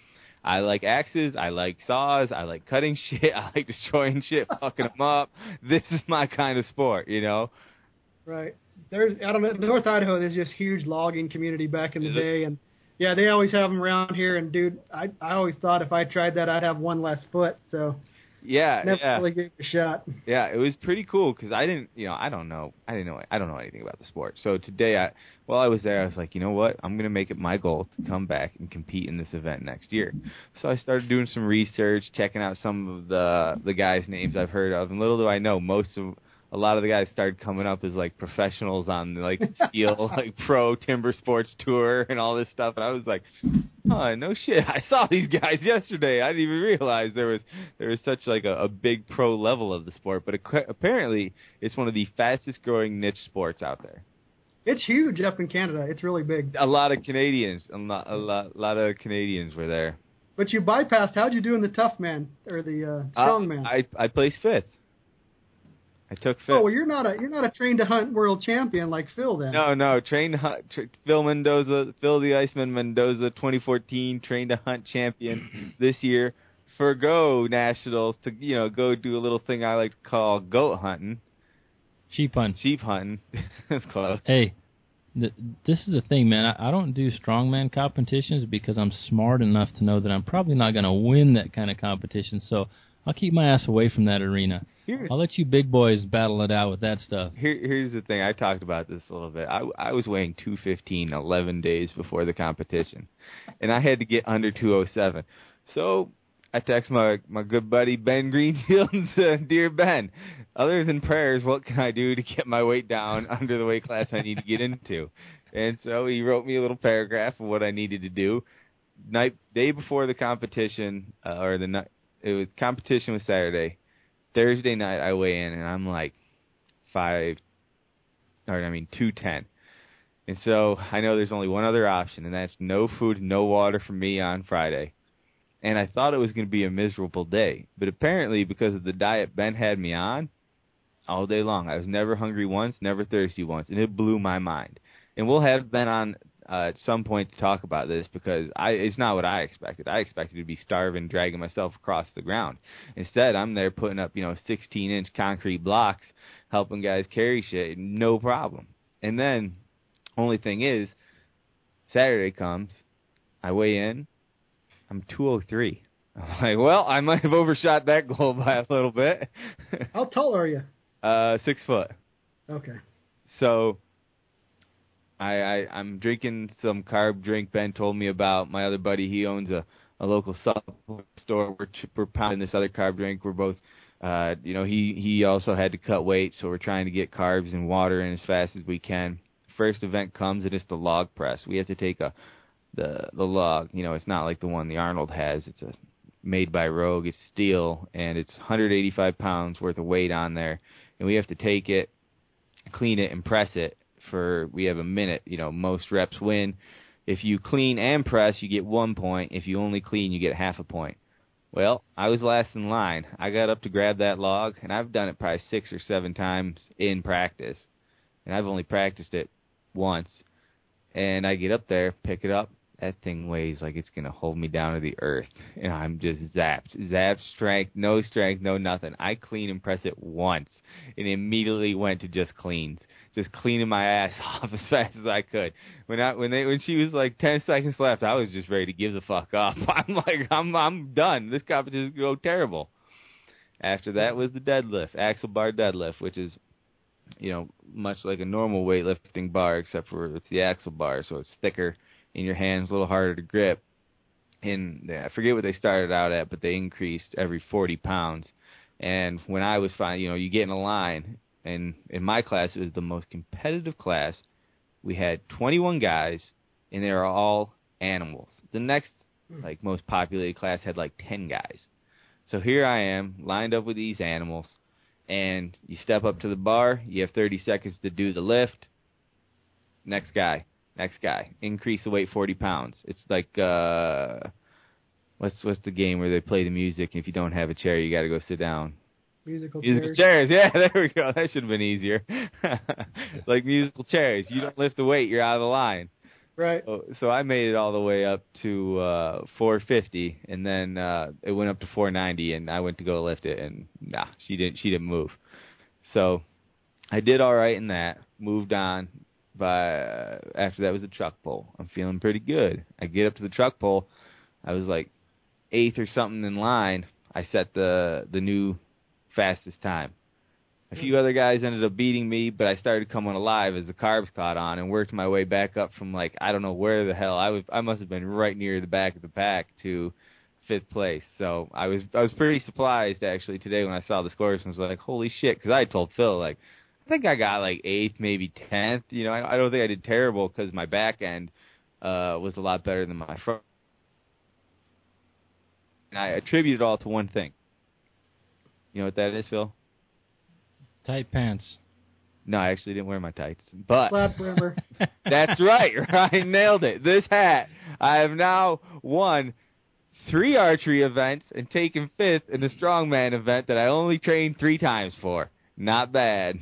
I like axes. I like saws. I like cutting shit. I like destroying shit, fucking them up. This is my kind of sport, you know? Right. There's out of North Idaho. There's just huge logging community back in the Is it? day, and yeah, they always have them around here. And dude, I I always thought if I tried that, I'd have one less foot. So Yeah, never yeah. really gave it a shot. Yeah, it was pretty cool because I didn't, you know, I don't know, I didn't know, I don't know anything about the sport. So today, I, while I was there, I was like, you know what, I'm gonna make it my goal to come back and compete in this event next year. So I started doing some research, checking out some of the the guys' names I've heard of, and little do I know, most of a lot of the guys started coming up as like professionals on like Steel, like Pro Timber Sports Tour and all this stuff, and I was like, oh, no shit, I saw these guys yesterday. I didn't even realize there was there was such like a, a big pro level of the sport, but it, apparently it's one of the fastest growing niche sports out there. It's huge up in Canada. It's really big. A lot of Canadians, a lot, a lot, a lot of Canadians were there. But you bypassed. How'd you do in the tough man or the uh, strong uh, man? I I placed fifth. I took fifth. Oh, well, you're not a you're not a trained to hunt world champion like Phil then. No, no, trained to hunt, tra- Phil Mendoza, Phil the Iceman Mendoza, twenty fourteen trained to hunt champion this year. Forgo nationals to you know go do a little thing I like to call goat hunting, Sheep hunt. sheep hunting. That's close. Hey, th- this is the thing, man. I, I don't do strongman competitions because I'm smart enough to know that I'm probably not going to win that kind of competition. So I'll keep my ass away from that arena. Here's, I'll let you big boys battle it out with that stuff. Here, here's the thing. I talked about this a little bit. I, I was weighing two fifteen eleven days before the competition, and I had to get under two oh seven. So I text my, my good buddy Ben Greenfield and said, Dear Ben, other than prayers, what can I do to get my weight down under the weight class I need to get into? And so he wrote me a little paragraph of what I needed to do. Night day before the competition, uh, or the night, it was competition was Saturday. Thursday night, I weigh in, and I'm like five, or I mean two ten. And so I know there's only one other option, and that's no food, no water for me on Friday. And I thought it was going to be a miserable day, but apparently because of the diet Ben had me on, all day long, I was never hungry once, never thirsty once, and it blew my mind. And we'll have Ben on uh, at some point to talk about this because I it's not what I expected. I expected to be starving, dragging myself across the ground. Instead, I'm there putting up, you know, sixteen-inch concrete blocks, helping guys carry shit, no problem. And then, only thing is, Saturday comes, I weigh in, I'm two oh three. I'm like, well, I might have overshot that goal by a little bit. How tall are you? Uh, six foot. Okay. So I, I I'm drinking some carb drink Ben told me about. My other buddy, he owns a, a local supplement store. We're we're pounding this other carb drink. We're both, uh, you know, he he also had to cut weight, so we're trying to get carbs and water in as fast as we can. First event comes and it's the log press. We have to take a the the log. You know, it's not like the one the Arnold has. It's a made by Rogue. It's steel and it's one hundred eighty-five pounds worth of weight on there, and we have to take it, clean it, and press it. For we have a minute, you know, most reps win. If you clean and press, you get one point. If you only clean, you get half a point. Well, I was last in line. I got up to grab that log, and I've done it probably six or seven times in practice, and I've only practiced it once. And I get up there, pick it up. That thing weighs like it's going to hold me down to the earth, and I'm just zapped. Zapped, strength, no strength, no nothing. I clean and press it once, and immediately went to just cleans. Just cleaning my ass off as fast as I could. When I when they when she was like ten seconds left, I was just ready to give the fuck up. I'm like I'm I'm done. This competition is going to go terrible. After that was the deadlift, axle bar deadlift, which is, you know, much like a normal weightlifting bar, except for it's the axle bar, so it's thicker in your hands, a little harder to grip. And I forget what they started out at, but they increased every forty pounds. And when I was fine, you know, you get in a line. And in my class, it was the most competitive class. We had twenty-one guys, and they were all animals. The next, like, most populated class had, like, ten guys. So here I am, lined up with these animals, and you step up to the bar, you have thirty seconds to do the lift. Next guy, next guy. Increase the weight forty pounds. It's like, uh, what's what's the game where they play the music, and if you don't have a chair, you got to go sit down? Musical, musical chairs. chairs. Yeah, there we go. That should have been easier. Like musical chairs. You don't lift the weight, you're out of the line. Right. So, so I made it all the way up to uh, four fifty, and then uh, it went up to four ninety, and I went to go lift it, and nah, she didn't. She didn't move. So I did all right in that. Moved on. By uh, after that was a truck pull. I'm feeling pretty good. I get up to the truck pull. I was like eighth or something in line. I set the the new fastest time. A few other guys ended up beating me, but I started coming alive as the carbs caught on and worked my way back up from like I don't know where the hell I was. I must have been right near the back of the pack to fifth place. So I was I was pretty surprised actually today when I saw the scores and was like, holy shit, because I had told Phil like I think I got like eighth, maybe tenth. You know, I, I don't think I did terrible because my back end uh, was a lot better than my front. And I attribute it all to one thing. You know what that is, Phil? Tight pants. No, I actually didn't wear my tights. But Flat River. That's right. I nailed it. This hat. I have now won three archery events and taken fifth in a strongman event that I only trained three times for. Not bad.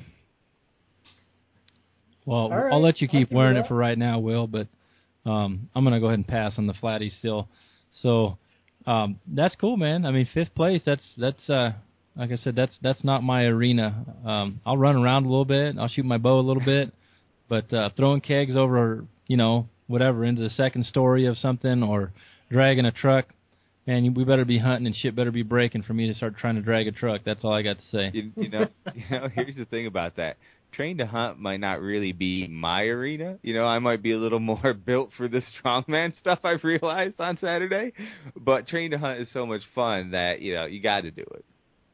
Well, right. I'll let you keep wearing that. it for right now, Will, but um, I'm going to go ahead and pass on the flatties still. So um, that's cool, man. I mean, fifth place, that's, that's uh, like I said, that's that's not my arena. Um, I'll run around a little bit. I'll shoot my bow a little bit. But uh, throwing kegs over, you know, whatever, into the second story of something or dragging a truck, man, we better be hunting and shit better be breaking for me to start trying to drag a truck. That's all I got to say. You, you know, you know, here's the thing about that. Train to hunt might not really be my arena. You know, I might be a little more built for the strongman stuff I've realized on Saturday. But train to hunt is so much fun that, you know, you got to do it.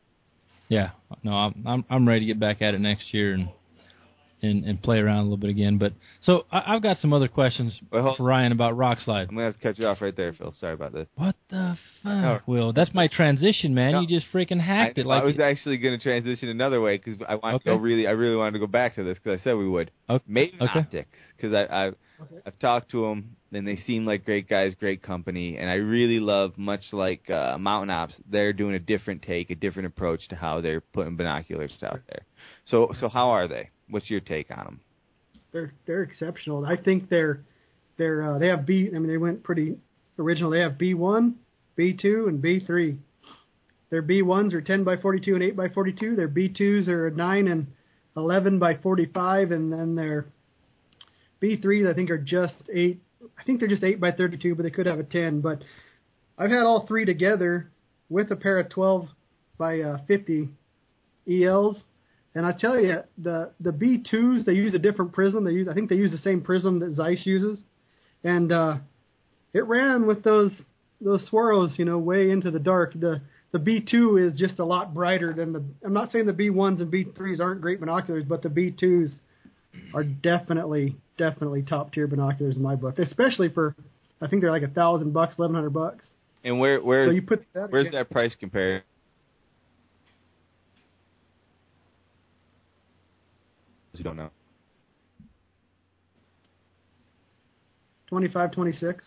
Yeah, no, I'm I'm I'm ready to get back at it next year and and, and play around a little bit again. But so I, I've got some other questions well, for Ryan about rock slide. I'm gonna have to cut you off right there, Phil. Sorry about this. What the fuck, No. Will? That's my transition, man. No. You just freaking hacked I, it. Like I was actually going to transition another way because I wanted Okay. to go really, I really wanted to go back to this because I said we would. Okay. Maven Okay. Optics, because I, I, I've talked to them and they seem like great guys, great company, and I really love, much like uh, Mountain Ops, they're doing a different take, a different approach to how they're putting binoculars out there. So, so how are they? What's your take on them? They're they're exceptional. I think they're they're uh, they have B. I mean, they went pretty original. They have B one, B two, and B three. Their B ones are ten by forty-two and eight by forty-two. Their B twos are nine and eleven by forty-five, and then their B threes I think are just eight. I think they're just eight by thirty-two, but they could have a ten. But I've had all three together with a pair of twelve by fifty E Ls. And I tell you, the the B twos, they use a different prism. They use, I think they use the same prism that Zeiss uses, and uh, it ran with those those swirls, you know, way into the dark. The the B two is just a lot brighter than the. I'm not saying the B ones and B threes aren't great binoculars, but the B twos are definitely definitely top tier binoculars in my book, especially for I think they're like a thousand bucks, eleven hundred bucks. And where where so you put that where's against, that price compared? You don't know. twenty-five, twenty-six.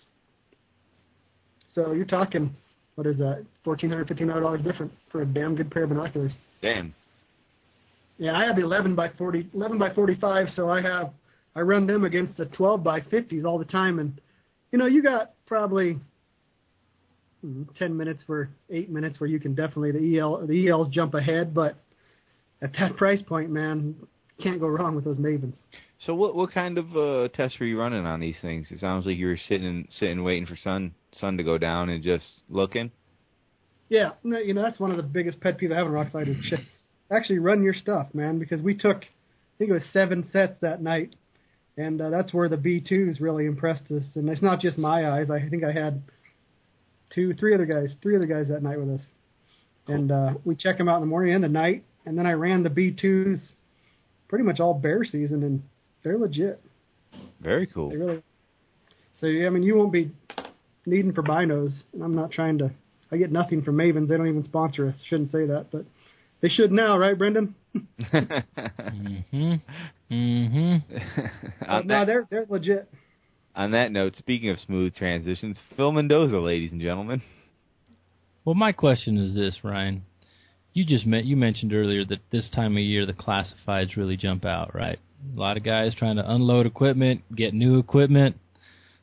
So you're talking, what is that, fourteen hundred dollars, fifteen hundred dollars different for a damn good pair of binoculars. Damn. Yeah, I have the eleven by forty, eleven by forty-five, so I have, I run them against the twelve by fifties all the time, and, you know, you got probably hmm, ten minutes for eight minutes where you can definitely, the E L, the E Ls jump ahead, but at that price point, man, can't go wrong with those Mavens. So what what kind of uh, tests were you running on these things? It sounds like you were sitting sitting waiting for sun sun to go down and just looking. Yeah, no, you know, that's one of the biggest pet peeves I have in rock slide is shit. Actually run your stuff, man, because we took, I think it was seven sets that night, and uh, that's where the B twos really impressed us. And it's not just my eyes. I think I had two, three other guys, three other guys that night with us. Cool. And uh, we check them out in the morning and the night, and then I ran the B twos pretty much all bear season, and they're legit. Very cool. They really. So, yeah, I mean, you won't be needing for binos, and I'm not trying to, I get nothing from Mavens. They don't even sponsor us. Shouldn't say that, but they should now, right, Brendan? mm-hmm. Mm-hmm. But no, they're, they're legit. On that note, speaking of smooth transitions, Phil Mendoza, ladies and gentlemen. Well, my question is this, Ryan. You just met, you mentioned earlier that this time of year the classifieds really jump out, right? A lot of guys trying to unload equipment, get new equipment.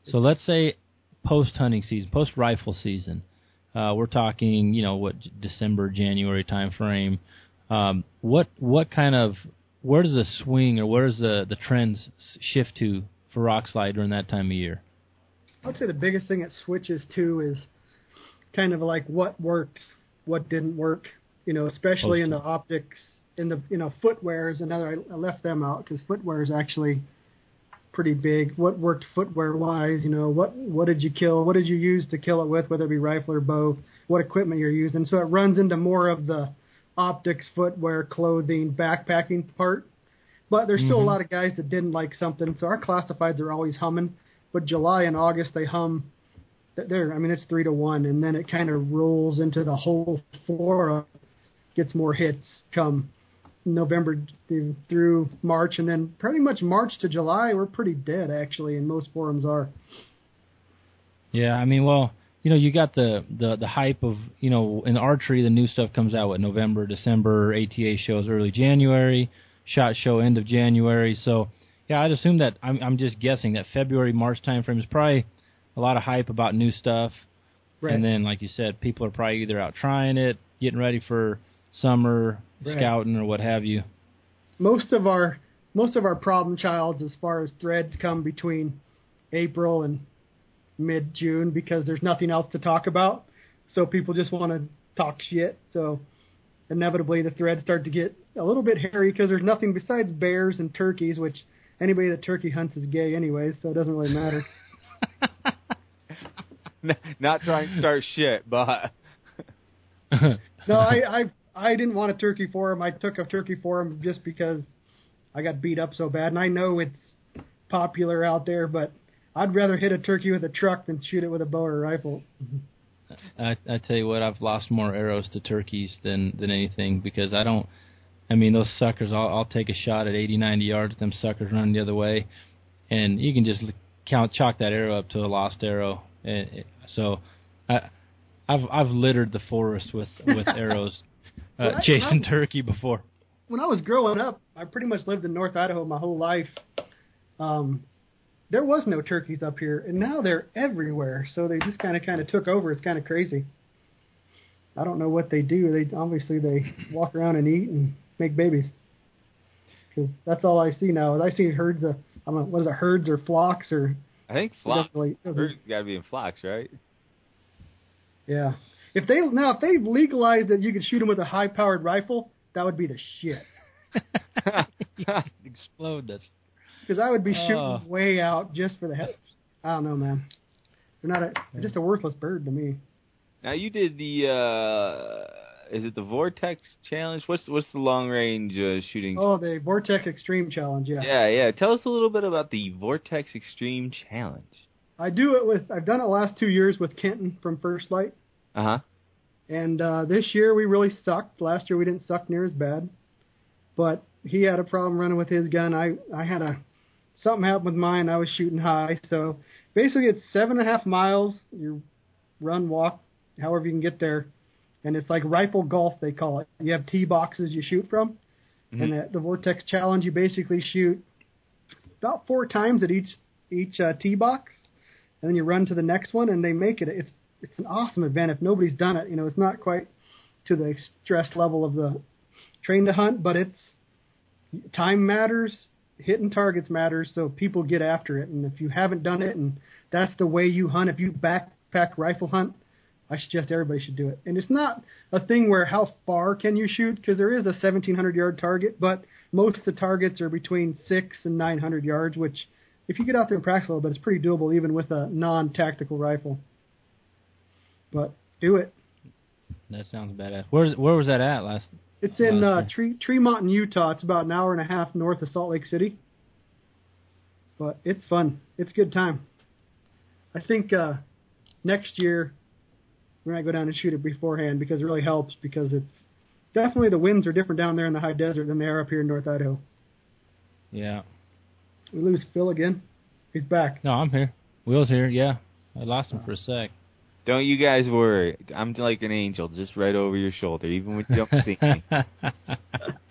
So let's say post-hunting season, post-rifle season. Uh, we're talking, you know, what, December, January time frame. Um, what what kind of, where does the swing or where does the, the trends shift to for rock slide during that time of year? I would say the biggest thing it switches to is kind of like what worked, what didn't work, you know, especially in the optics, in the, you know, footwear is another, I, I left them out because footwear is actually pretty big. What worked footwear-wise, you know, what what did you kill, what did you use to kill it with, whether it be rifle or bow, what equipment you're using. So it runs into more of the optics, footwear, clothing, backpacking part. But there's still mm-hmm. a lot of guys that didn't like something, so our classifieds are always humming. But July and August, they hum. There, I mean, it's three to one, and then it kind of rolls into the whole forum, gets more hits come November through March, and then pretty much March to July, we're pretty dead, actually, and most forums are. Yeah, I mean, well, you know, you got the, the, the hype of, you know, in archery, the new stuff comes out with November, December, A T A shows early January, SHOT Show end of January, so, yeah, I'd assume that, I'm, I'm just guessing, that February, March time frame is probably a lot of hype about new stuff, right. And then, like you said, people are probably either out trying it, getting ready for summer, right. Scouting, or what have you. Most of our most of our problem childs as far as threads come between April and mid-June because there's nothing else to talk about, so people just want to talk shit, so inevitably the threads start to get a little bit hairy because there's nothing besides bears and turkeys, which anybody that turkey hunts is gay anyways, so it doesn't really matter. Not trying to start shit, but... No, I, I I didn't want a turkey for him. I took a turkey for him just because I got beat up so bad. And I know it's popular out there, but I'd rather hit a turkey with a truck than shoot it with a bow or a rifle. I, I tell you what, I've lost more arrows to turkeys than, than anything because I don't, I mean, those suckers, I'll, I'll take a shot at eighty, ninety yards, them suckers running the other way, and you can just count chalk that arrow up to a lost arrow. And so I, I've I've littered the forest with, with arrows uh, I, chasing I, turkey before. When I was growing up, I pretty much lived in North Idaho my whole life. Um, there was no turkeys up here, and now they're everywhere. So they just kind of kind of took over. It's kind of crazy. I don't know what they do. They obviously they walk around and eat and make babies. Because that's all I see now. I see herds of I don't know what is it, herds or flocks or. I think flocks. Really, herds got to be in flocks, right? Yeah. If they now if they legalized that you could shoot them with a high-powered rifle, that would be the shit. Explode this. Because I would be shooting uh, way out just for the head. I don't know, man. They're not a, they're just a worthless bird to me. Now you did the uh, is it the Vortex Challenge? What's what's the long range uh, shooting? Oh, the Vortex Extreme Challenge. Yeah. Yeah, yeah. Tell us a little bit about the Vortex Extreme Challenge. I do it with I've done it last two years with Kenton from First Light. Uh huh. And uh, this year we really sucked. Last year we didn't suck near as bad, but he had a problem running with his gun. I I had a something happened with mine. I was shooting high, so basically it's seven and a half miles. You run, walk, however you can get there, and it's like rifle golf they call it. You have tee boxes you shoot from, mm-hmm. and the, the Vortex Challenge you basically shoot about four times at each each uh, tee box, and then you run to the next one, and they make it. It's it's an awesome event. If nobody's done it, you know, it's not quite to the stress level of the train to hunt, but it's time matters, hitting targets matters, so people get after it. And if you haven't done it, and that's the way you hunt, if you backpack rifle hunt, I suggest everybody should do it. And it's not a thing where how far can you shoot, because there is a seventeen hundred yard target, but most of the targets are between six and nine hundred yards, which if you get out there and practice a little bit, it's pretty doable even with a non-tactical rifle. But do it. That sounds badass. Where where was that at last? It's in uh, Tre- Tremont, in Utah. It's about an hour and a half north of Salt Lake City. But it's fun. It's a good time. I think uh, next year we're going to go down and shoot it beforehand because it really helps, because it's definitely the winds are different down there in the high desert than they are up here in North Idaho. Yeah. We lose Phil again. He's back. No, I'm here. Will's here, yeah. I lost him for a sec. Don't you guys worry. I'm like an angel, just right over your shoulder, even when you don't see me. uh,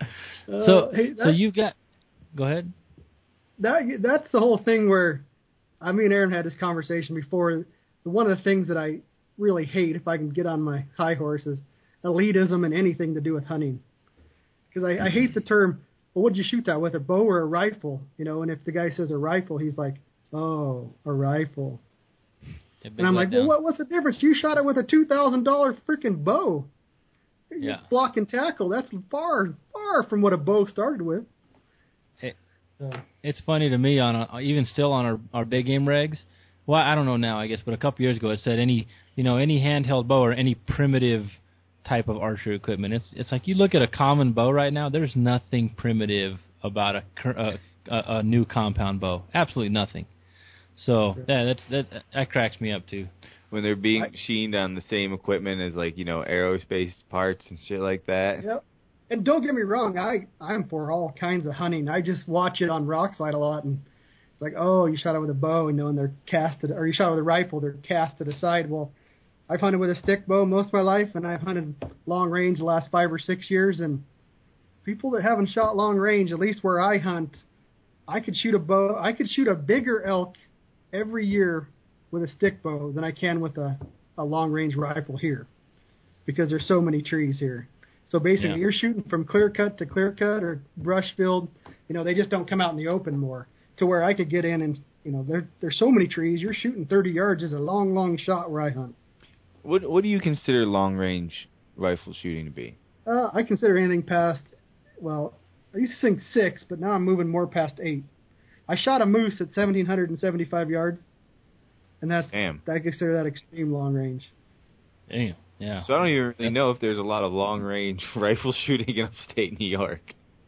so, hey, that, so you got... Go ahead. That That's the whole thing where I mean, Aaron had this conversation before. One of the things that I really hate, if I can get on my high horse, is elitism and anything to do with hunting. Because I, I hate the term, well, what'd you shoot that with, a bow or a rifle? You know, and if the guy says a rifle, he's like, oh, a rifle. And I'm like, well, what, what's the difference? You shot it with a two thousand dollars freaking bow. Yeah. It's block and tackle. That's far, far from what a bow started with. It, so. It's funny to me, on a, even still on our, our big game regs. Well, I don't know now, I guess, but a couple years ago it said any, you know, any handheld bow or any primitive type of archery equipment. It's it's like you look at a common bow right now. There's nothing primitive about a a, a, a new compound bow. Absolutely nothing. So yeah, that's, that that cracks me up too. When they're being machined on the same equipment as, like, you know, aerospace parts and shit like that. Yep. And don't get me wrong, I I'm for all kinds of hunting. I just watch it on Rockslide a lot, and it's like, oh, you shot it with a bow, you know, and they're casted, or you shot it with a rifle, they're casted aside. Well, I've hunted with a stick bow most of my life, and I've hunted long range the last five or six years, and people that haven't shot long range, at least where I hunt, I could shoot a bow, I could shoot a bigger elk every year with a stick bow than I can with a, a long range rifle here, because there's so many trees here. So basically, yeah. You're shooting from clear cut to clear cut or brush field. You know, they just don't come out in the open more. To where I could get in and, you know, there there's so many trees. You're shooting thirty yards is a long, long shot where I hunt. What What do you consider long range rifle shooting to be? Uh, I consider anything past, well, I used to think six, but now I'm moving more past eight. I shot a moose at one thousand seven hundred seventy-five yards, and that's Damn. I consider that extreme long range. Damn. Yeah. So I don't even really know if there's a lot of long-range rifle shooting in upstate New York.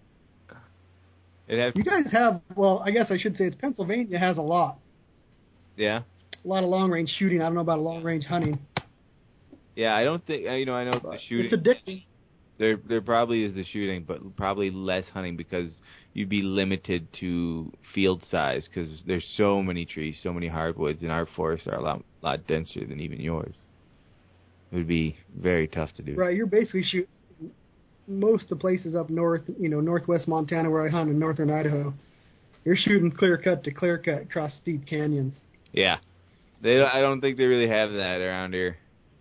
It has, you guys have, well, I guess I should say it's Pennsylvania has a lot. Yeah? A lot of long-range shooting. I don't know about long-range hunting. Yeah, I don't think, you know, I know but the shooting. It's addicting. There, there probably is the shooting, but probably less hunting because you'd be limited to field size because there's so many trees, so many hardwoods, and our forests are a lot, lot denser than even yours. It would be very tough to do. Right, you're basically shooting most of the places up north, you know, northwest Montana where I hunt in northern Idaho. You're shooting clear cut to clear cut across steep canyons. Yeah. They, I don't think they really have that around here.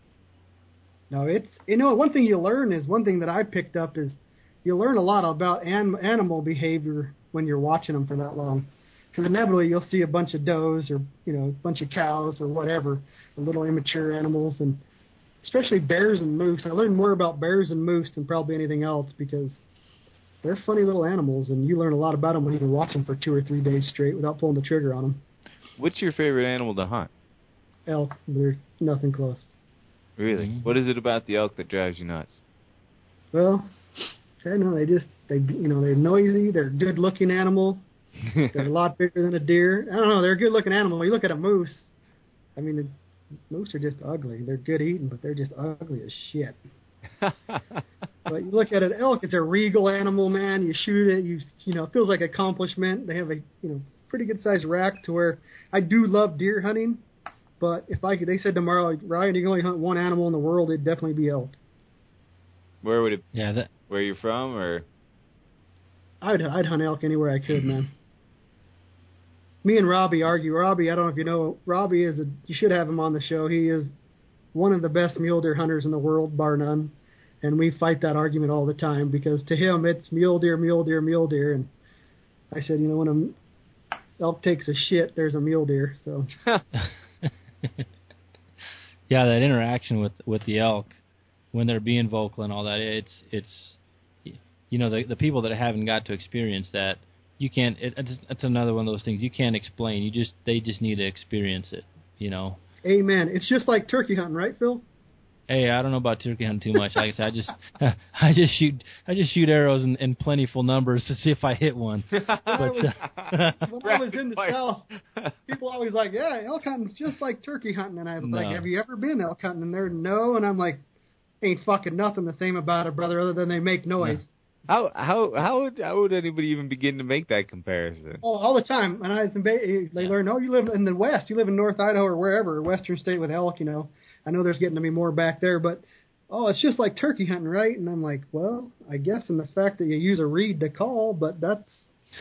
No, it's, you know, one thing you learn is, one thing that I picked up is you learn a lot about an, animal behavior when you're watching them for that long. Because inevitably you'll see a bunch of does or, you know, a bunch of cows or whatever, little immature animals, and especially bears and moose. I learned more about bears and moose than probably anything else because they're funny little animals, and you learn a lot about them when you can watch them for two or three days straight without pulling the trigger on them. What's your favorite animal to hunt? Elk. They're nothing close. Really? Mm-hmm. What is it about the elk that drives you nuts? Well, I don't know. They just, they, you know, they're noisy. They're a good-looking animal. They're a lot bigger than a deer. I don't know. They're a good-looking animal. When you look at a moose, I mean, it, moose are just ugly. They're good eating, but they're just ugly as shit. But you look at an elk, it's a regal animal, man. You shoot it, you you know, it feels like accomplishment. They have a, you know, pretty good sized rack to where I do love deer hunting, but if I could, they said tomorrow, Ryan, you can only hunt one animal in the world, it'd definitely be elk. Where would it? Yeah, that. Where you're from, or? I'd I'd hunt elk anywhere I could, man. Me and Robbie argue. Robbie, I don't know if you know, Robbie is a, you should have him on the show. He is one of the best mule deer hunters in the world, bar none. And we fight that argument all the time because to him it's mule deer, mule deer, mule deer. And I said, you know, when an elk takes a shit, there's a mule deer. So. Yeah, that interaction with with the elk when they're being vocal and all that, it's it's you know, the the people that haven't got to experience that, you can't. It, it's, it's another one of those things you can't explain. You just they just need to experience it. You know. Amen. It's just like turkey hunting, right, Phil? Hey, I don't know about turkey hunting too much. Like I said, I just I just shoot I just shoot arrows in, in plentiful numbers to see if I hit one. But, uh, when I was in the South, people always like, yeah, elk hunting's just like turkey hunting, and I was no. like, have you ever been elk hunting? And they're no, and I'm like, ain't fucking nothing the same about it, brother, other than they make noise. No. How how how would how would anybody even begin to make that comparison? Oh, all the time. And I was in Bay, they yeah. learn, oh, you live in the West, you live in North Idaho or wherever, Western state with elk, you know. I know there's getting to be more back there, but oh, it's just like turkey hunting, right? And I'm like, well, I guess in the fact that you use a reed to call, but that's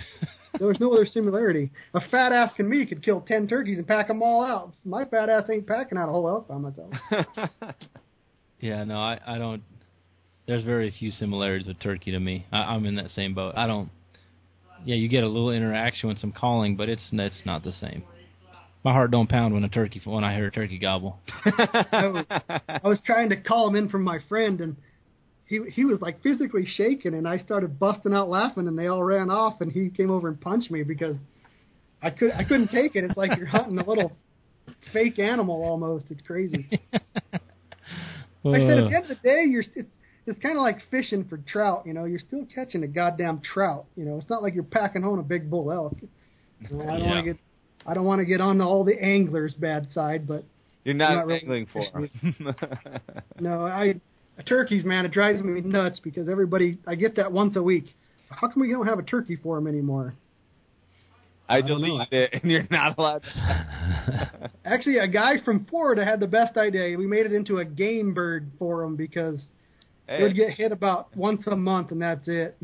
There was no other similarity. A fat ass in me could kill ten turkeys and pack them all out. My fat ass ain't packing out a whole elk by myself. Yeah, no, I, I don't. There's very few similarities with turkey to me. I, I'm in that same boat. I don't. Yeah, you get a little interaction with some calling, but it's it's not the same. My heart don't pound when a turkey when I hear a turkey gobble. I, was, I was trying to call him in from my friend, and he he was like physically shaking, and I started busting out laughing, and they all ran off, and he came over and punched me because I could I couldn't take it. It's like you're hunting a little fake animal almost. It's crazy. Like I said, at the end of the day, you're it's, it's kind of like fishing for trout. You know, you're still catching a goddamn trout. You know, it's not like you're packing home a big bull elk. You know, I don't Yeah. want to get I don't want to get on all the anglers' bad side, but You're not, not really angling for them. no, I turkeys, man, it drives me nuts because everybody I get that once a week. How come we don't have a turkey for them anymore? I don't know. deleted it, and you're not allowed to. Actually, a guy from Florida had the best idea. We made it into a game bird for him because Hey, it would get hit about once a month, and that's it.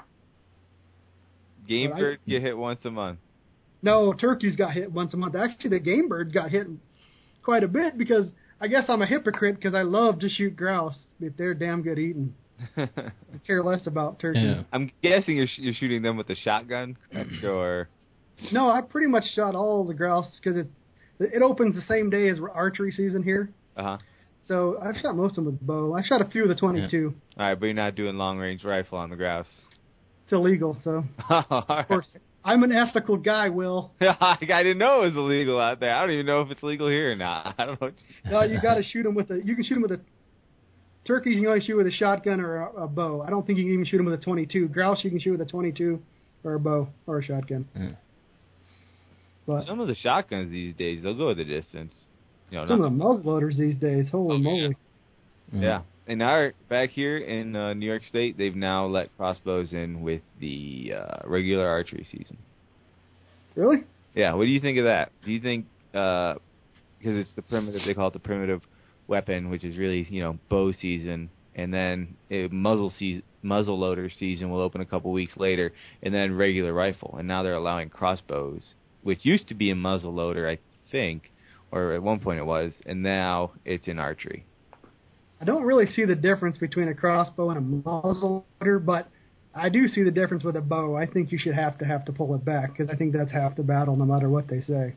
game but I- birds get hit once a month. No, turkeys got hit once a month. Actually, the game birds got hit quite a bit because I guess I'm a hypocrite because I love to shoot grouse if they're damn good eating. I care less about turkeys. Yeah. I'm guessing you're sh- you're shooting them with a shotgun, or No, I pretty much shot all the grouse because it it opens the same day as archery season here. uh huh. So I've shot most of them with bow. I shot a few of the twenty-two. All right, but you're not doing long range rifle on the grouse. It's illegal, so All of right. course I'm an ethical guy. Will I didn't know it was illegal out there. I don't even know if it's legal here or not. I don't know. no, you got to shoot them with a. You can shoot them with a. Turkeys you can only shoot with a shotgun or a, a bow. I don't think you can even shoot them with a twenty-two. Grouse you can shoot with a twenty-two or a bow or a shotgun. Yeah. But Some of the shotguns these days, they'll go the distance. You know, some not, of the muzzleloaders these days, holy Oh, moly! Mhm. yeah. And our back here in uh, New York State, they've now let crossbows in with the uh, regular archery season. Really? Yeah. What do you think of that? Do you think uh, because it's the primitive, they call it the primitive weapon, which is really, you know, bow season, and then it, muzzle season, muzzle loader season will open a couple weeks later, and then regular rifle, and now they're allowing crossbows, which used to be a muzzle loader, I think, or at one point it was, and now it's in archery. I don't really see the difference between a crossbow and a muzzleloader, but I do see the difference with a bow. I think you should have to have to pull it back because I think that's half the battle, no matter what they say.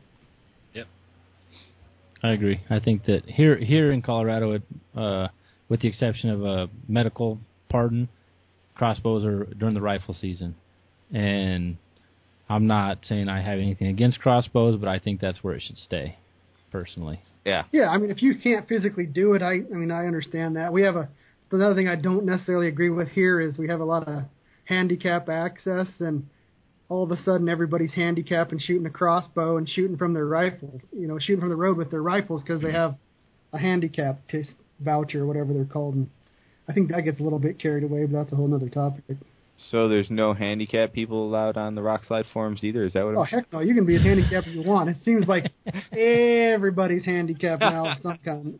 I agree. I think that here here in Colorado, it, uh, with the exception of a medical pardon, crossbows are during the rifle season. And I'm not saying I have anything against crossbows, but I think that's where it should stay, personally. Yeah. Yeah, I mean, if you can't physically do it, I, I mean, I understand that. We have a another thing I don't necessarily agree with here is we have a lot of handicap access, and all of a sudden everybody's handicapping shooting a crossbow and shooting from their rifles, you know, shooting from the road with their rifles because they have a handicap t- voucher or whatever they're called. And I think that gets a little bit carried away, but that's a whole other topic. So there's no handicap people allowed on the Rock Slide forums either? Is that what Oh, I'm heck no, you can be as handicapped as you want. It seems like everybody's handicapped now of some kind.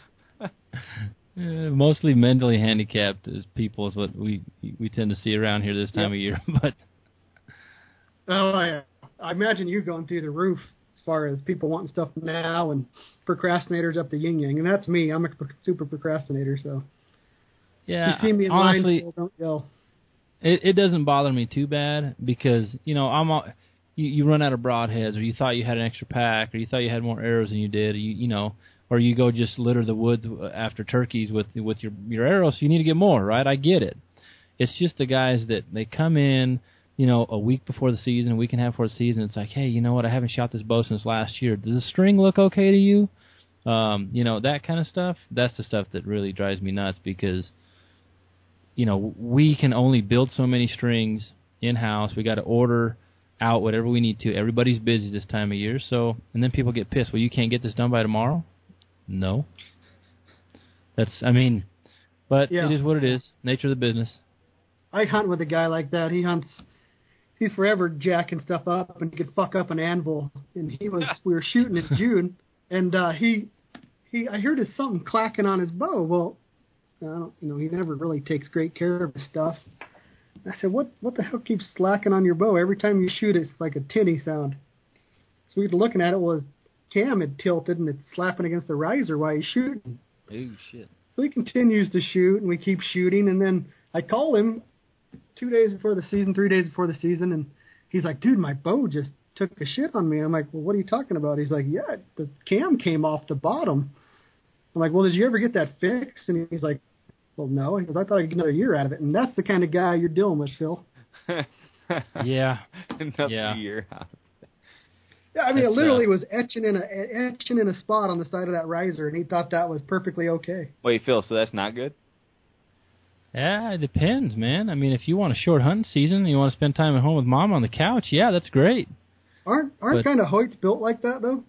Uh, mostly mentally handicapped as people is what we we tend to see around here this time Yep. of year. But Oh, I, I imagine you going through the roof as far as people wanting stuff now and procrastinators up the yin yang. And that's me. I'm a pro- super procrastinator, so yeah, you see me in honestly, line, don't yell. It, it doesn't bother me too bad because, you know, I'm all, you, you run out of broadheads, or you thought you had an extra pack, or you thought you had more arrows than you did, or you, you know, or you go just litter the woods after turkeys with with your your arrows, so you need to get more, right? I get it. It's just the guys that they come in, you know, a week before the season, a week and a half before the season. It's like, hey, you know what? I haven't shot this bow since last year. Does the string look okay to you? Um, you know, that kind of stuff. That's the stuff that really drives me nuts because, you know, we can only build so many strings in-house. We got to order out whatever we need to. Everybody's busy this time of year, so and then people get pissed. Well, you can't get this done by tomorrow? No. That's, I mean, but Yeah. it is what it is. Nature of the business. I hunt with a guy like that. He hunts. He's forever jacking stuff up, and he could fuck up an anvil. And he was, we were shooting in June, and uh, he, he, I heard his something clacking on his bow. Well, I don't, you know, he never really takes great care of his stuff. I said, what what the hell keeps slacking on your bow? Every time you shoot, it's like a tinny sound. So we were looking at it, well, his cam had tilted, and it's slapping against the riser while he's shooting. Oh, shit. So he continues to shoot, and we keep shooting, and then I call him two days before the season, three days before the season, and he's like, dude, my bow just took a shit on me. I'm like, well, what are you talking about? He's like, yeah, the cam came off the bottom. I'm like, well, did you ever get that fixed? And he's like, well, no. He goes, I thought I'd get another year out of it. And that's the kind of guy you're dealing with, Phil. Yeah. Another Yeah. year. Yeah, I mean, That's, it literally uh, was etching in a etching in a spot on the side of that riser, and he thought that was perfectly okay. Wait, Phil, so that's not good? Yeah, it depends, man. I mean, if you want a short hunting season and you want to spend time at home with mom on the couch, yeah, that's great. Aren't aren't But- kind of Hoyts built like that though?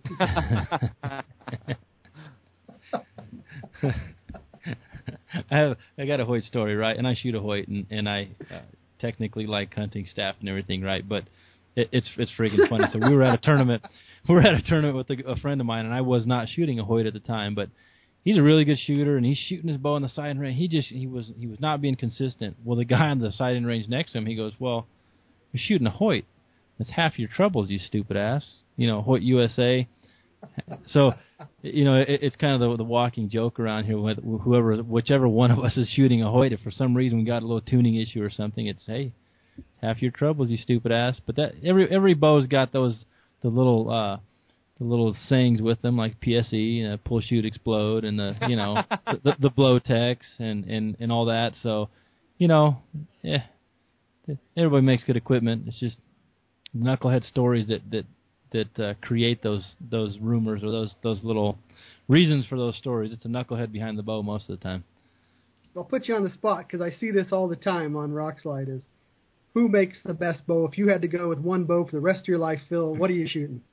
I have I got a Hoyt story, right? And I shoot a Hoyt, and, and I uh, technically like hunting staff and everything, right? But it, it's it's freaking funny. So we were at a tournament. We were at a tournament with a, a friend of mine, and I was not shooting a Hoyt at the time, but he's a really good shooter, and he's shooting his bow on the side range. He just he was he was not being consistent. Well, the guy on the side range next to him, he goes, "Well, you're shooting a Hoyt. That's half your troubles, you stupid ass. You know, Hoyt U S A." So, you know, it, it's kind of the, the walking joke around here. With whoever, whichever one of us is shooting a Hoyt, if for some reason we got a little tuning issue or something, it's hey, half your troubles, you stupid ass. But that every every bow's got those the little uh, the little sayings with them, like P S E, uh, pull, shoot, explode, and the you know the, the blow text and, and, and all that. So, you know, yeah, everybody makes good equipment. It's just knucklehead stories that that. that uh, create those those rumors or those those little reasons for those stories. It's a knucklehead behind the bow most of the time. I'll put you on the spot because I see this all the time on Rockslide. Is who makes the best bow? If you had to go with one bow for the rest of your life, Phil, what are you shooting?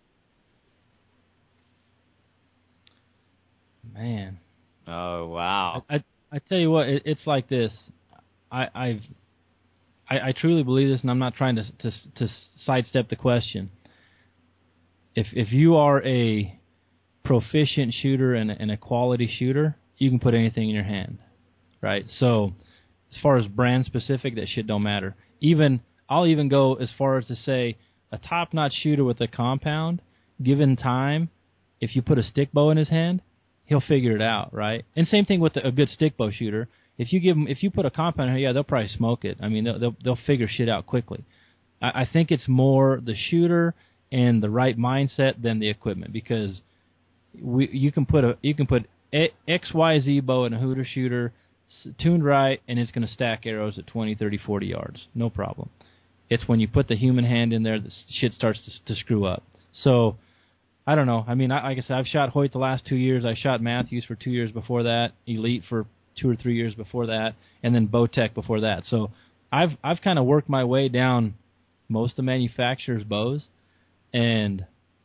Man, Oh, wow. I I, I tell you what, it, it's like this. I I've I, I truly believe this, and I'm not trying to to to sidestep the question. If if you are a proficient shooter and a, and a quality shooter, you can put anything in your hand, right? So, as far as brand specific, that shit don't matter. Even I'll even go as far as to say a top-notch shooter with a compound, given time, if you put a stick bow in his hand, he'll figure it out, right? And same thing with a good stick bow shooter. If you give him, if you put a compound in here, yeah, they'll probably smoke it. I mean, they'll they'll, they'll figure shit out quickly. I, I think it's more the shooter and the right mindset than the equipment, because we you can put a you can put a, X Y Z bow in a Hooter shooter, tuned right, and it's going to stack arrows at twenty, thirty, forty yards, no problem. It's when you put the human hand in there that shit starts to, to screw up. So I don't know. I mean, I, like I said, I've shot Hoyt the last two years. I shot Matthews for two years before that, Elite for two or three years before that, and then Bowtech before that. So I've I've kind of worked my way down most of the manufacturers' bows, and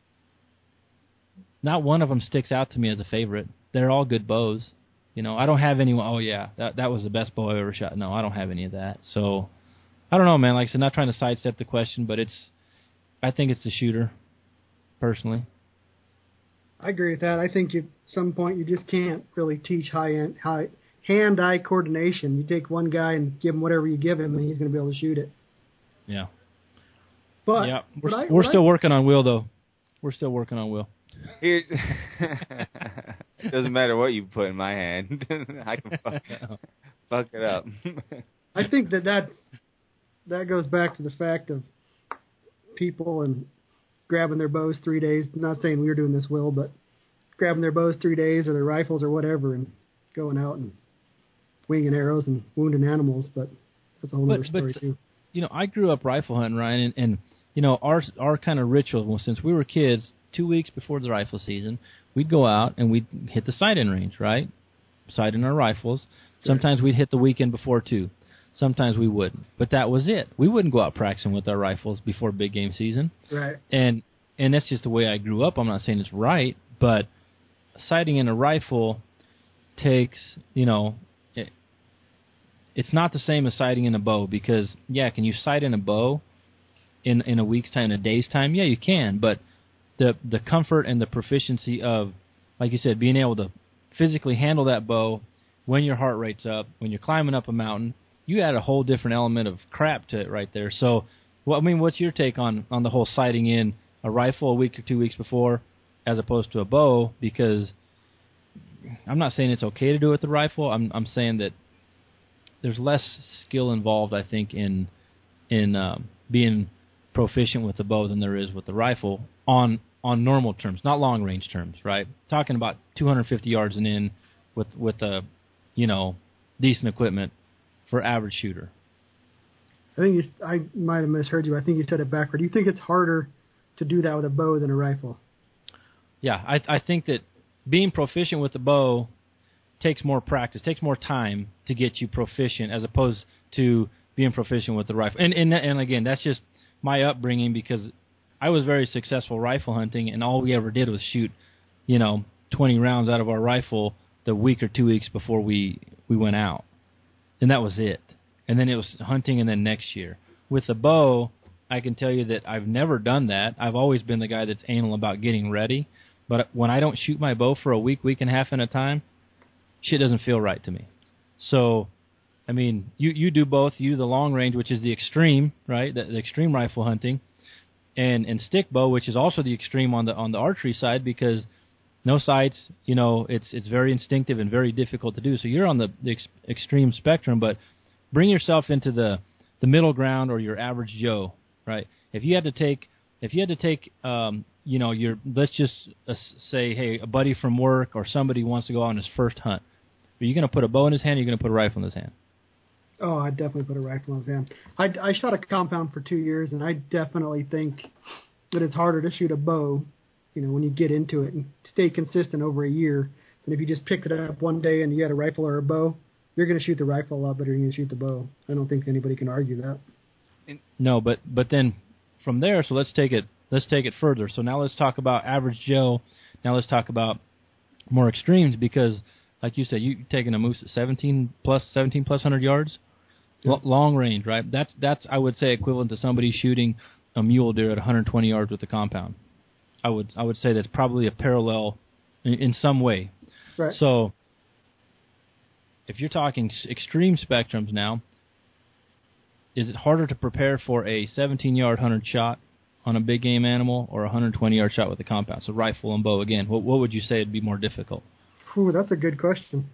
not one of them sticks out to me as a favorite. They're all good bows. You know, I don't have anyone, oh yeah, that that was the best bow I ever shot. No, I don't have any of that. So, I don't know, man. Like I said, not trying to sidestep the question, but it's, I think it's the shooter, personally. I agree with that. I think at some point you just can't really teach high-end, high hand-eye coordination. You take one guy and give him whatever you give him, and he's going to be able to shoot it. Yeah. But yeah, we're, but I, we're but still I, working on Will, though. We're still working on Will. Here's it doesn't matter what you put in my hand. I can fuck, fuck it up. I think that, that that goes back to the fact of people and grabbing their bows three days. I'm not saying we were doing this, Will, but grabbing their bows three days or their rifles or whatever and going out and winging arrows and wounding animals. But that's a whole But- other story but- too. You know, I grew up rifle hunting, Ryan, and, and you know, our our kind of ritual, well, since we were kids, two weeks before the rifle season, we'd go out and we'd hit the sight-in range, right? Sight in our rifles. Sometimes we'd hit the weekend before, too. Sometimes we wouldn't. But that was it. We wouldn't go out practicing with our rifles before big game season. Right. And and that's just the way I grew up. I'm not saying it's right, but sighting in a rifle takes, you know, it, it's not the same as sighting in a bow, because, yeah, can you sight in a bow in in a week's time, in a day's time? Yeah, you can, but the the comfort and the proficiency of, like you said, being able to physically handle that bow when your heart rate's up, when you're climbing up a mountain, you add a whole different element of crap to it right there. So, well, I mean, what's your take on, on the whole sighting in a rifle a week or two weeks before as opposed to a bow? Because I'm not saying it's okay to do it with the rifle. I'm I'm saying that there's less skill involved, I think, in in um, being proficient with the bow than there is with the rifle on on normal terms, not long range terms, right? Talking about two hundred fifty yards and in with with a you know decent equipment for average shooter. I think you, I might have misheard you. I think you said it backward. Do you think it's harder to do that with a bow than a rifle? Yeah, I I think that being proficient with the bow takes more practice, takes more time to get you proficient as opposed to being proficient with the rifle. And and and again, that's just my upbringing because I was very successful rifle hunting, and all we ever did was shoot, you know, twenty rounds out of our rifle the week or two weeks before we, we went out. And that was it. And then it was hunting and then next year. With the bow, I can tell you that I've never done that. I've always been the guy that's anal about getting ready. But when I don't shoot my bow for a week, week and a half at a time, shit doesn't feel right to me. So, I mean, you, you do both. You do the long range, which is the extreme, right, the, the extreme rifle hunting, and, and stick bow, which is also the extreme on the on the archery side because no sights, you know, it's it's very instinctive and very difficult to do. So you're on the, the ex- extreme spectrum, but bring yourself into the, the middle ground or your average Joe, right? If you had to take, if you had to take, um, you know, your let's just uh, say, hey, a buddy from work or somebody wants to go on his first hunt. Are you going to put a bow in his hand or are you going to put a rifle in his hand? Oh, I'd definitely put a rifle in his hand. I, I shot a compound for two years, and I definitely think that it's harder to shoot a bow, you know, when you get into it and stay consistent over a year than if you just picked it up one day and you had a rifle or a bow. You're going to shoot the rifle a lot better than you're going to shoot the bow. I don't think anybody can argue that. No, but but then from there, so let's take it let's take it further. So now let's talk about average Joe. Now let's talk about more extremes because, like you said, you taking a moose at seventeen plus seventeen plus hundred yards, L- long range, right? That's that's I would say equivalent to somebody shooting a mule deer at one hundred twenty yards with the compound. I would I would say that's probably a parallel in, in some way. Right. So if you're talking extreme spectrums now, is it harder to prepare for a seventeen-yard hunted shot on a big game animal or a one hundred twenty-yard shot with a compound? So rifle and bow again. What what would you say would be more difficult? Ooh, that's a good question.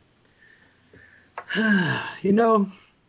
You know,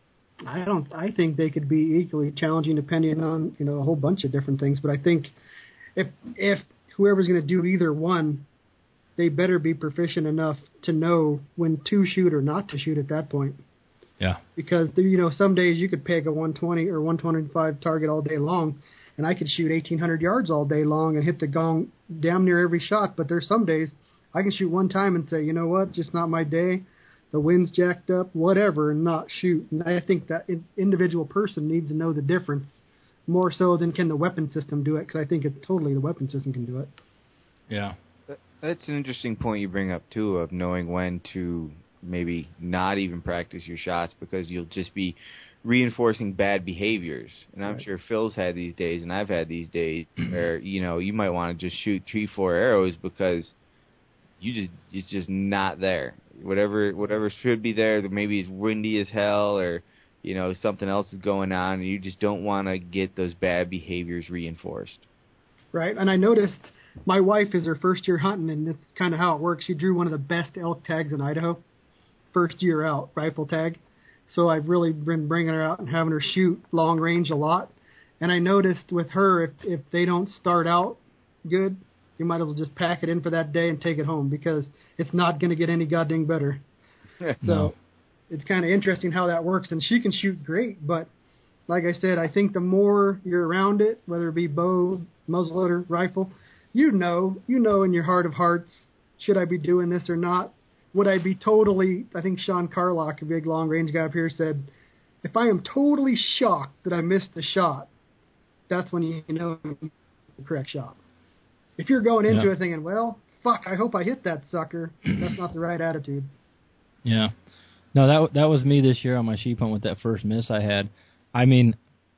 I don't. I think they could be equally challenging depending on you know a whole bunch of different things. But I think if if whoever's going to do either one, they better be proficient enough to know when to shoot or not to shoot at that point. Yeah. Because you know some days you could peg a one twenty or one twenty-five target all day long, and I could shoot eighteen hundred yards all day long and hit the gong damn near every shot. But there's some days I can shoot one time and say, you know what, just not my day. The wind's jacked up, whatever, and not shoot. And I think that individual person needs to know the difference more so than can the weapon system do it, because I think it's totally the weapon system can do it. Yeah. That's an interesting point you bring up, too, of knowing when to maybe not even practice your shots because you'll just be reinforcing bad behaviors. And I'm right. sure Phil's had these days, and I've had these days where, you know, you might want to just shoot three, four arrows because you just it's just not there. Whatever whatever should be there, maybe it's windy as hell or, you know, something else is going on, and you just don't want to get those bad behaviors reinforced. Right, and I noticed my wife is her first year hunting, and that's kind of how it works. She drew one of the best elk tags in Idaho, first year out, rifle tag. So I've really been bringing her out and having her shoot long range a lot. And I noticed with her, if, if they don't start out good, you might as well just pack it in for that day and take it home because it's not going to get any goddamn better. No. So it's kind of interesting how that works. And she can shoot great, but like I said, I think the more you're around it, whether it be bow, muzzleloader, rifle, you know, you know in your heart of hearts, should I be doing this or not? Would I be totally, I think Sean Carlock, a big long-range guy up here, said, if I am totally shocked that I missed the shot, that's when you know the correct shot. If you're going into yeah. it thinking, well, fuck, I hope I hit that sucker, that's not the right attitude. Yeah. No, that that was me this year on my sheep hunt with that first miss I had. I mean,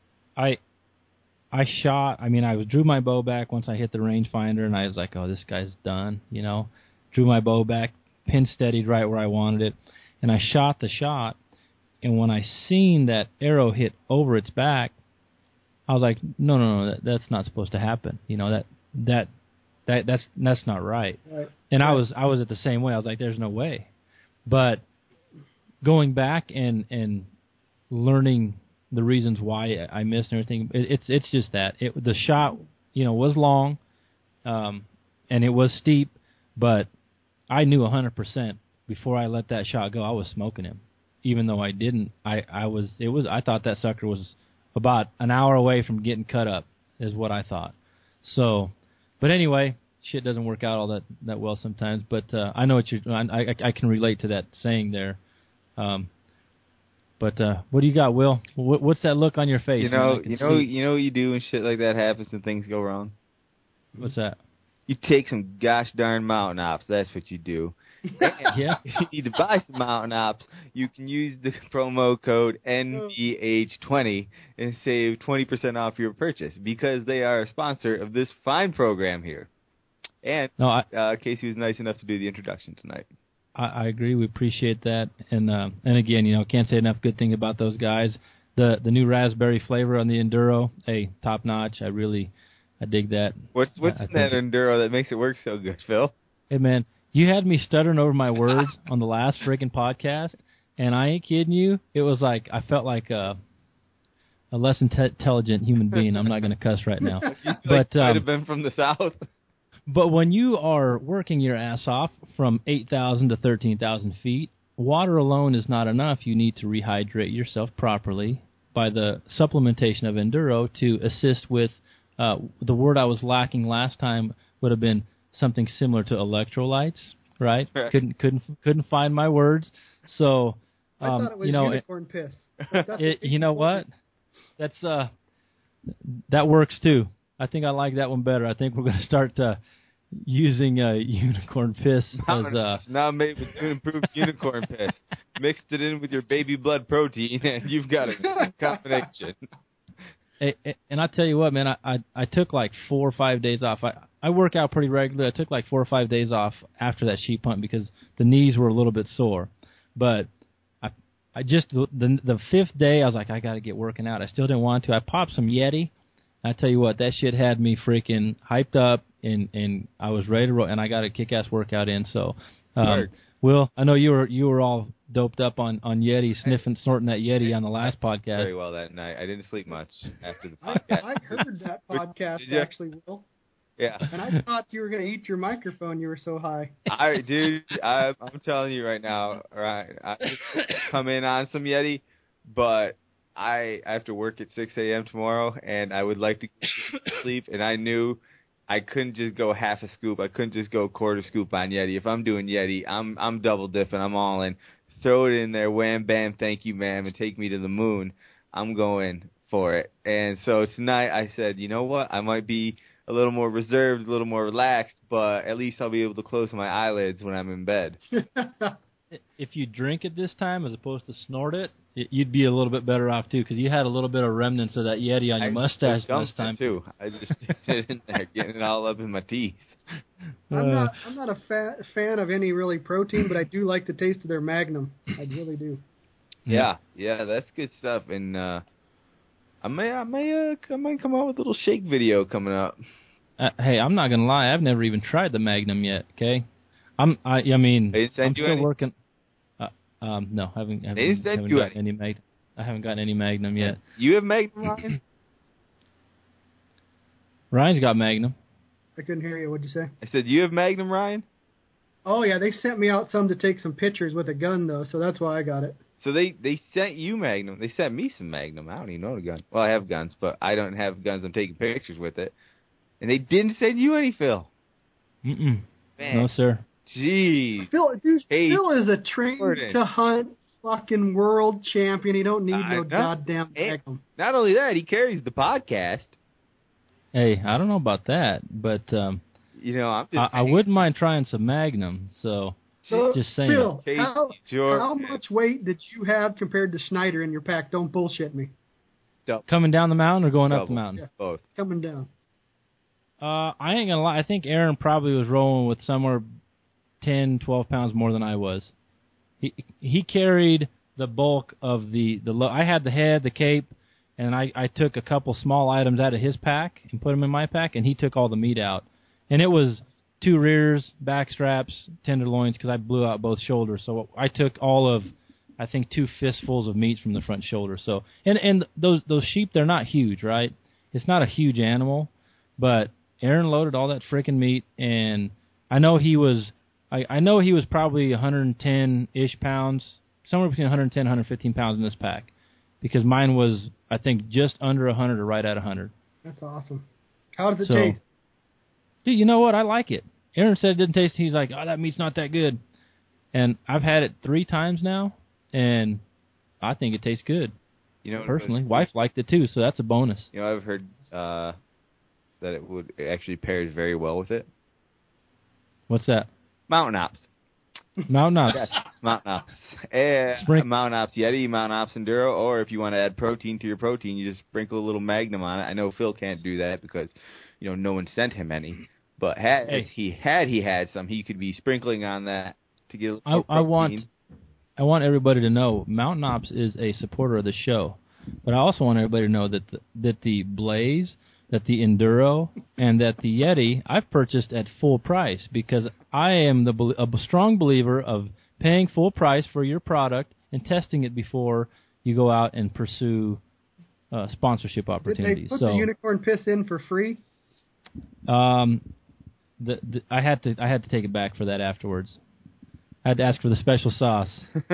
I I shot, I mean, I drew my bow back once I hit the rangefinder, and I was like, oh, this guy's done, you know. Drew my bow back, pin steadied right where I wanted it, and I shot the shot, and when I seen that arrow hit over its back, I was like, no, no, no, that, that's not supposed to happen. You know, that that that that's that's not right. Right. And right. I was I was at the same way. I was like, there's no way. But going back and and learning the reasons why I missed and everything, it, it's it's just that it the shot, you know, was long, um, and it was steep, but I knew one hundred percent before I let that shot go, I was smoking him. Even though I didn't, I, I was it was I thought that sucker was about an hour away from getting cut up, is what I thought. So, but anyway, shit doesn't work out all that, that well sometimes. But uh, I know what you're. I, I I can relate to that saying there. Um, but uh, what do you got, Will? What, what's that look on your face? You know, man? you know, see. you know what you do when shit like that happens and things go wrong. What's that? You take some gosh darn mountain ops. That's what you do. Yeah. If you need to buy some mountain ops, you can use the promo code N B H twenty and save twenty percent off your purchase because they are a sponsor of this fine program here. And no, I, uh, Casey was nice enough to do the introduction tonight. I, I agree. We appreciate that. And uh, and again, you know, can't say enough good things about those guys. The the new raspberry flavor on the Enduro, hey, top notch. I really, I dig that. What's what's I, I in that Enduro that makes it work so good, Phil? Hey, man, you had me stuttering over my words on the last freaking podcast, and I ain't kidding you. It was like I felt like a, a less inte- intelligent human being. I'm not going to cuss right now. You but like, might um, have been from the South. But when you are working your ass off from eight thousand to thirteen thousand feet, water alone is not enough. You need to rehydrate yourself properly by the supplementation of Enduro to assist with uh, the word I was lacking last time would have been something similar to electrolytes, right? Right. Couldn't couldn't couldn't find my words. So um, I thought it was you know, unicorn piss. But that's it, what you know what? That's uh, that works too. I think I like that one better. I think we're going to start uh, using uh, unicorn piss as uh, now made with new improved unicorn piss. Mixed it in with your baby blood protein, and you've got a combination. And I tell you what, man, I, I I took like four or five days off. I I work out pretty regularly. I took like four or five days off after that sheep hunt because the knees were a little bit sore. But I I just the the fifth day I was like, I got to get working out. I still didn't want to. I popped some Yeti. I tell you what, that shit had me freaking hyped up, and and I was ready to roll. And I got a kick-ass workout in. So, um, Will, I know you were you were all doped up on, on Yeti, sniffing, snorting that Yeti on the last podcast. Very well that night. I didn't sleep much after the podcast. I, I heard that podcast actually, Will. Yeah. And I thought you were going to eat your microphone. You were so high. I, dude, I, I'm telling you right now, right? I just come in on some Yeti, but I, I have to work at six a.m. tomorrow, and I would like to sleep, and I knew I couldn't just go half a scoop. I couldn't just go quarter scoop on Yeti. If I'm doing Yeti, I'm I'm double dipping. I'm all in. Throw it in there, wham, bam, thank you, ma'am, and take me to the moon. I'm going for it. And so tonight I said, you know what? I might be a little more reserved, a little more relaxed, but at least I'll be able to close my eyelids when I'm in bed. If you drink it this time as opposed to snort it, you'd be a little bit better off too, because you had a little bit of remnants of that Yeti on your I mustache this time too. I just did it in there, getting it all up in my teeth. I'm Uh, not. I'm not a fa- fan of any really protein, but I do like the taste of their Magnum. I really do. Yeah, yeah, that's good stuff. And uh, I may, I may, uh, I might come out with a little shake video coming up. Uh, hey, I'm not gonna lie. I've never even tried the Magnum yet. Okay, I'm. I. I mean, They didn't send I'm you still any? working. Uh, um, no, haven't. haven't They didn't send haven't you gotten any Mag. I haven't gotten any Magnum yet. You have Magnum, Ryan? Ryan's got Magnum. I couldn't hear you. What'd you say? I said, you have Magnum, Ryan? Oh yeah, they sent me out some to take some pictures with a gun though, so that's why I got it. So they, they sent you Magnum. They sent me some Magnum. I don't even know the gun. Well, I have guns, but I don't have guns. I'm taking pictures with it. And they didn't send you any, Phil. Mm-mm. Man. No, sir. Jeez. Phil, dude, Hey, Phil is a trained Jordan. to hunt fucking world champion. He don't need I no know. goddamn Hey. Magnum. Not only that, he carries the podcast. Hey, I don't know about that, but um, You know, I'm just I, I wouldn't mind trying some Magnum. So, So, just saying. Phil, Casey how, Jordan. how much weight did you have compared to Schneider in your pack? Don't bullshit me. Coming down the mountain or going up Double. the mountain? Yeah. both. Coming down. Uh, I ain't gonna lie. I think Aaron probably was rolling with somewhere ten, twelve pounds more than I was. He he carried the bulk of the the. Lo- I had the head, the cape, and I I took a couple small items out of his pack and put them in my pack, and he took all the meat out, and it was two rears, back straps, tenderloins, because I blew out both shoulders. So I took all of, I think, two fistfuls of meat from the front shoulder. So and and those those sheep, they're not huge, right? It's not a huge animal, but Aaron loaded all that freaking meat, and I know he was, I, I know he was probably one hundred ten-ish pounds, somewhere between one hundred ten and one hundred fifteen pounds in this pack, because mine was, I think, just under one hundred or right at one hundred. That's awesome. How does it so, taste? Dude, you know what? I like it. Aaron said it didn't taste. He's like, oh, that meat's not that good. And I've had it three times now, and I think it tastes good. You know, personally, wife liked it too, so that's a bonus. You know, I've heard uh, that it would it actually pairs very well with it. What's that? Mountain Ops. Mountain Ops. Yes, Mountain Ops. Eh, Sprink- Mountain Ops Yeti, Mountain Ops Enduro, or if you want to add protein to your protein, you just sprinkle a little Magnum on it. I know Phil can't do that because, you know, no one sent him any. But had Hey. if he had he had some, he could be sprinkling on that to get a little I, more I want, protein. I want everybody to know Mountain Ops is a supporter of the show, but I also want everybody to know that the, that the Blaze, that the Enduro, and that the Yeti I've purchased at full price because I am the bel- a strong believer of paying full price for your product and testing it before you go out and pursue uh, sponsorship Did opportunities. they put so, the unicorn piss in for free? um, the, the, I had to I had to take it back for that afterwards. I had to ask for the special sauce.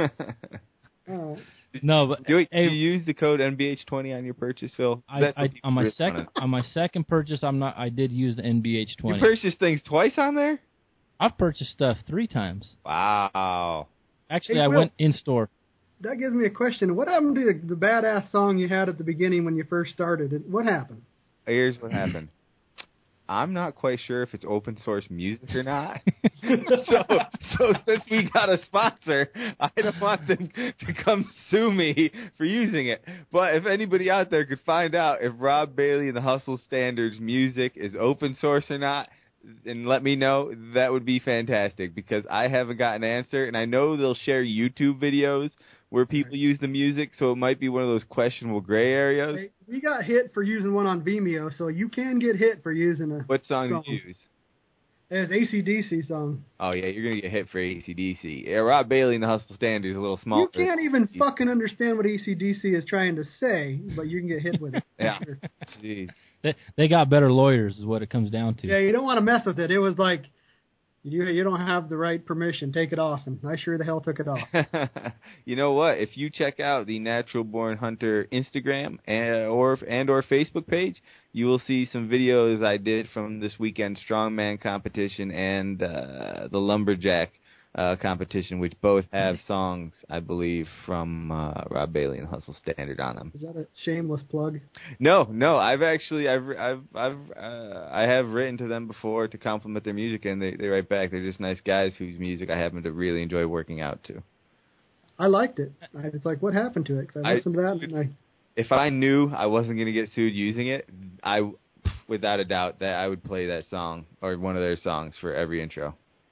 Oh. No, but Do, it, hey, do you use the code N B H twenty on your purchase, Phil? I, That's I what people on my really second wanna- on my second purchase, I'm not. I did use the N B H You twenty. purchased things twice on there? I've purchased stuff three times. Wow. Actually, Hey, I Will. went in store. That gives me a question. What happened to the, the badass song you had at the beginning when you first started? What happened? Here's what happened. I'm not quite sure if it's open source music or not. so, so since we got a sponsor, I don't want them to come sue me for using it. But if anybody out there could find out if Rob Bailey and the Hustle Standards music is open source or not, and let me know, that would be fantastic because I haven't got an answer. And I know they'll share YouTube videos where people use the music, so it might be one of those questionable gray areas. Hey, we got hit for using one on Vimeo, so you can get hit for using a What song song. did you use? It's A C D C song. Oh, yeah, you're going to get hit for A C D C. Yeah, Rob Bailey and the Hustle Standards is a little smaller. You can't even fucking understand what A C D C is trying to say, but you can get hit with it. for Yeah. sure. Jeez. They, they got better lawyers, is what it comes down to. Yeah, you don't want to mess with it. It was like, you you don't have the right permission. Take it off, and I sure the hell took it off. You know what? If you check out the Natural Born Hunter Instagram and or and or Facebook page, you will see some videos I did from this weekend strongman competition and uh, the lumberjack uh, competition, which both have songs, I believe, from uh, Rob Bailey and Hustle Standard on them. Is that a shameless plug? No, no, I've actually, I've, I've, I've, uh, I have written to them before to compliment their music, and they, they write back. They're just nice guys whose music I happen to really enjoy working out to. I liked it. I was like, what happened to it? 'Cause I I- listened to that, and I, If I knew I wasn't going to get sued using it, I, without a doubt, that I would play that song or one of their songs for every intro.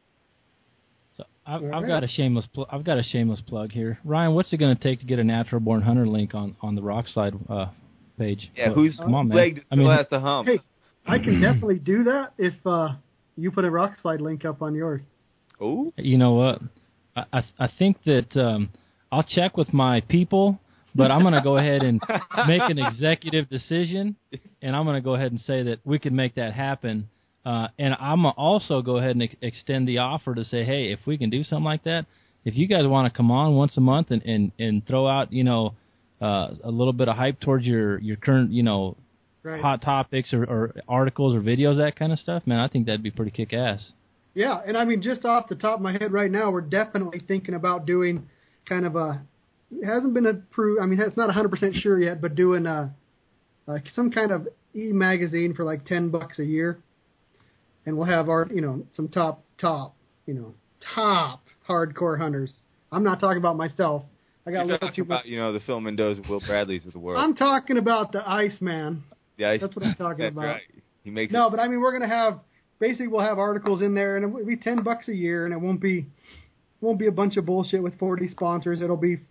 So I've, All I've right. got a shameless. Pl- I've got a shameless plug here. Ryan, what's it going to take to get a Natural Born Hunter link on on the Rockslide uh, page? Yeah, Well, whose come on, man. leg does I mean, Phil has to hump? hey, I can definitely do that if uh, you put a Rockslide link up on yours. Oh, You know what? I I, I think that um, I'll check with my people, but I'm going to go ahead and make an executive decision, and I'm going to go ahead and say that we can make that happen. Uh, and I'm going to also go ahead and ex- extend the offer to say, hey, if we can do something like that, if you guys want to come on once a month and, and, and throw out, you know, uh, a little bit of hype towards your, your current, you know, Right. hot topics or, or articles or videos, that kind of stuff, man, I think that'd be pretty kick-ass. Yeah, and I mean, just off the top of my head right now, we're definitely thinking about doing kind of a, it hasn't been approved, I mean, it's not one hundred percent sure yet, but doing a, like some kind of e-magazine for like ten bucks a year. And we'll have our, you know, some top, top, you know, top hardcore hunters. I'm not talking about myself. I got a you're little talking too much. about, you know, the Phil Mendoza, Will Bradleys of the world. I'm talking about the Iceman. the ice, That's what I'm talking that's about. right. He makes No, it. but I mean, we're gonna have basically we'll have articles in there, and it will be ten bucks a year, and it won't be won't be a bunch of bullshit with forty sponsors. It'll be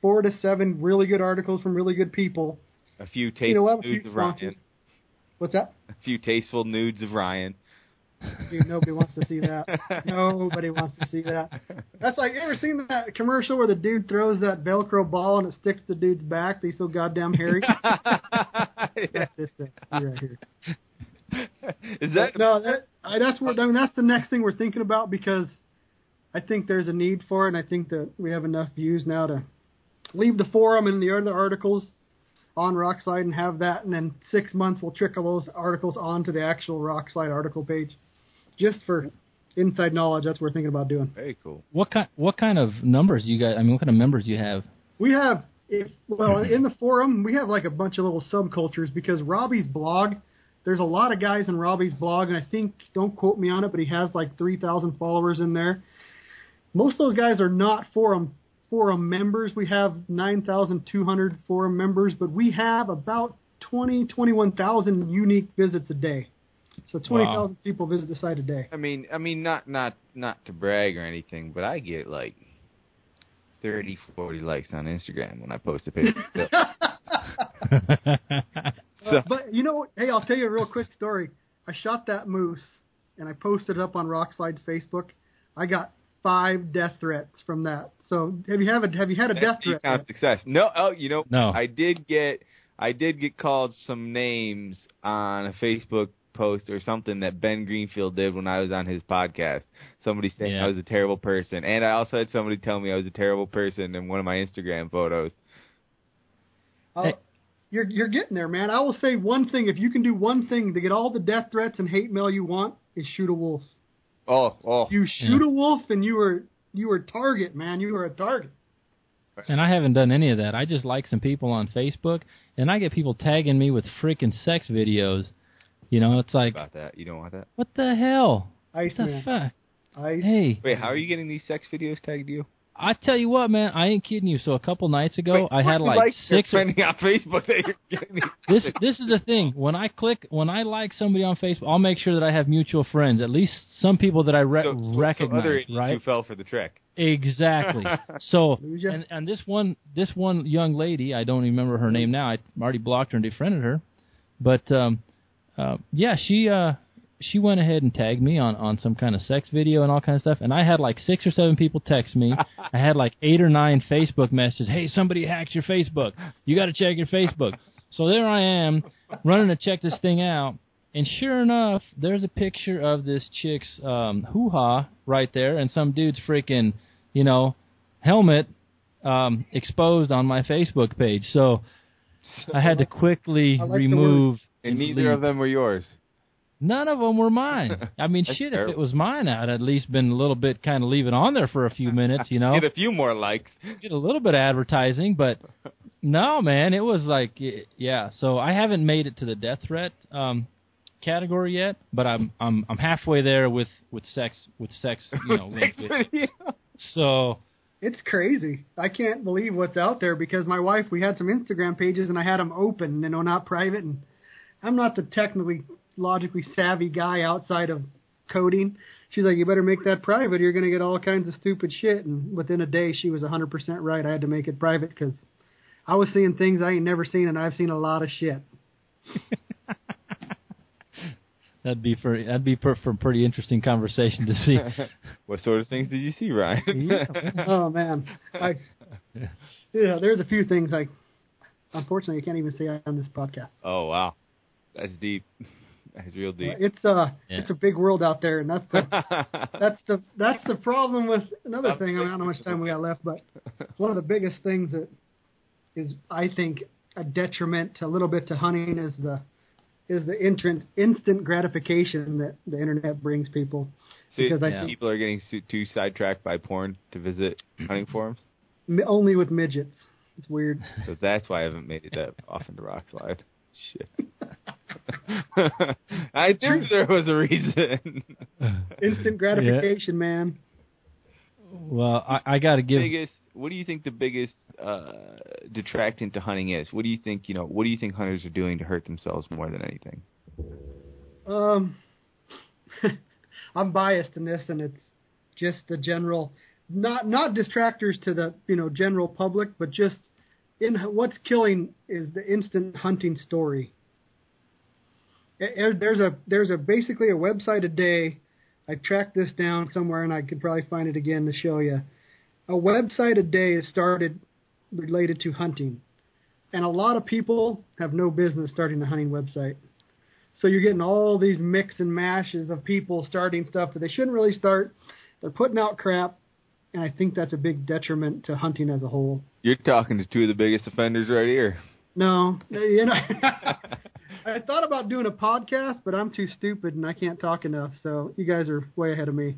four to seven really good articles from really good people. A few tasteful You know, we'll have a nudes few of sponsors. Ryan. What's that? A few tasteful nudes of Ryan. Dude, nobody wants to see that. Nobody wants to see that. That's like, you ever seen that commercial where the dude throws that Velcro ball and it sticks to the dude's back? He's so goddamn hairy. That's this thing right here. Is that no? That, I, that's what I mean. That's the next thing we're thinking about because I think there's a need for it, and I think that we have enough views now to leave the forum and the other articles on Rockslide and have that, and then six months we'll trickle those articles onto the actual Rockslide article page. Just for inside knowledge, that's what we're thinking about doing. Very cool. What kind What kind of numbers you guys? I mean, what kind of members do you have? We have, if, well, in the forum, we have like a bunch of little subcultures because Robbie's blog, there's a lot of guys in Robbie's blog, and I think, don't quote me on it, but he has like three thousand followers in there. Most of those guys are not forum forum members. We have nine thousand two hundred forum members, but we have about twenty, twenty-one thousand unique visits a day. So twenty thousand wow. people visit the site a day. I mean, I mean, not not not to brag or anything, but I get like thirty, forty likes on Instagram when I post a picture. So. uh, but you know, hey, I'll tell you a real quick story. I shot that moose and I posted it up on Rockslide's Facebook. I got five death threats from that. So have you have a have you had a death threat? Kind of success. No, oh, you know, no. I did get I did get called some names on a Facebook post or something that Ben Greenfield did when I was on his podcast. Somebody saying yeah. I was a terrible person, and I also had somebody tell me I was a terrible person in one of my Instagram photos. Uh, hey. You're you're getting there, man. I will say one thing: if you can do one thing to get all the death threats and hate mail you want, is shoot a wolf. Oh, oh! You shoot yeah. a wolf, and you were you were a target, man. You were a target. And I haven't done any of that. I just like some people on Facebook, and I get people tagging me with freaking sex videos. You know, it's like about that. You don't want that. What the hell? Ice what man. the fuck? Ice. Hey. Wait, how are you getting these sex videos tagged to you? I tell you what, man, I ain't kidding you. So a couple nights ago, Wait, I had like, like six. Or... on Facebook that you're getting these this this is the thing. When I click, when I like somebody on Facebook, I'll make sure that I have mutual friends. At least some people that I re- so, so, recognize. So other right? who fell for the trick. Exactly. So and and this one this one young lady, I don't remember her name now. I already blocked her and defriended her, but um, uh, yeah, she uh. She went ahead and tagged me on, on some kind of sex video and all kind of stuff, and I had like six or seven people text me. I had like eight or nine Facebook messages. Hey, somebody hacked your Facebook. You got to check your Facebook. So there I am, running to check this thing out, and sure enough, there's a picture of this chick's um, hoo-ha right there, and some dude's freaking, you know, helmet um, exposed on my Facebook page. So I had to quickly like remove. And neither leave. of them were yours. None of them were mine. I mean, shit, terrible. If it was mine, I'd at least been a little bit kind of leave it on there for a few minutes, you know. Get a few more likes. Get a little bit of advertising, but no, man, it was like, yeah. So I haven't made it to the death threat um, category yet, but I'm I'm I'm halfway there with, with sex with sex, you know. Sex so it's crazy. I can't believe what's out there because my wife, we had some Instagram pages and I had them open, you know, not private, and I'm not the technically logically savvy guy outside of coding. She's like, you better make that private. You're going to get all kinds of stupid shit. And within a day, she was one hundred percent right. I had to make it private because I was seeing things I ain't never seen, and I've seen a lot of shit. that'd be for that'd be for, for a pretty interesting conversation to see. What sort of things did you see, Ryan? yeah. Oh man, I yeah. There's a few things I unfortunately you can't even say on this podcast. Oh wow, that's deep. That's real deep. It's uh, yeah. it's a big world out there, and that's the that's the that's the problem with another thing. I, mean, I don't know how much time we got left, but one of the biggest things that is, I think, a detriment to a little bit to hunting is the is the instant instant gratification that the internet brings people. So because I yeah. think people are getting too sidetracked by porn to visit hunting forums. Only with midgets. It's weird. So that's why I haven't made it that often to Rockslide. Shit. I knew there was a reason. Instant gratification, yeah. man. Well, I, I got to give. Biggest, what do you think the biggest uh, detractant to hunting is? What do you think? You know, what do you think hunters are doing to hurt themselves more than anything? Um, I'm biased in this, and it's just the general not not distractors to the you know general public, but just in what's killing is the instant hunting story. There's a there's a basically a website a day. I tracked this down somewhere, and I could probably find it again to show you. A website a day is started related to hunting, and a lot of people have no business starting a hunting website. So you're getting all these mix and mashes of people starting stuff that they shouldn't really start. They're putting out crap, and I think that's a big detriment to hunting as a whole. You're talking to two of the biggest offenders right here. No, you know, I thought about doing a podcast, but I'm too stupid and I can't talk enough. So you guys are way ahead of me.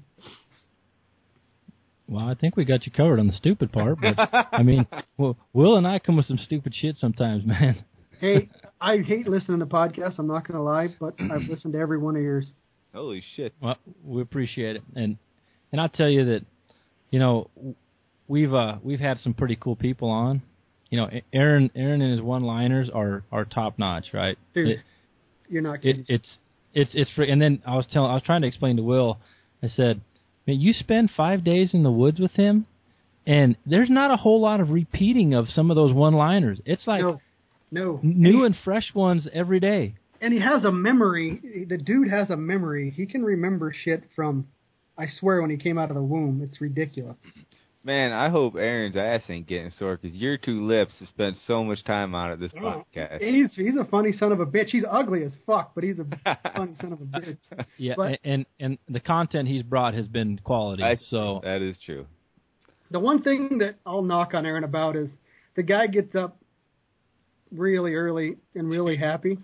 Well, I think we got you covered on the stupid part, but I mean, well, Will and I come with some stupid shit sometimes, man. Hey, I hate listening to podcasts. I'm not going to lie, but I've listened to every one of yours. Holy shit! Well, we appreciate it, and and I'll tell you that, you know, we've uh we've had some pretty cool people on. You know, Aaron Aaron and his one-liners are, are top notch, right? Dude, it, you're not kidding. It, it's it's it's free. And then I was telling I was trying to explain to Will. I said, man, you spend five days in the woods with him, and there's not a whole lot of repeating of some of those one-liners. It's like no, no. new and, and fresh ones every day. And he has a memory. The dude has a memory. He can remember shit from, I swear, when he came out of the womb. It's ridiculous. Man, I hope Aaron's ass ain't getting sore, because your two lips have spent so much time on it this oh, podcast. He's he's a funny son of a bitch. He's ugly as fuck, but he's a funny son of a bitch. Yeah, but, and and the content he's brought has been quality. I, so that is true. The one thing that I'll knock on Aaron about is the guy gets up really early and really happy,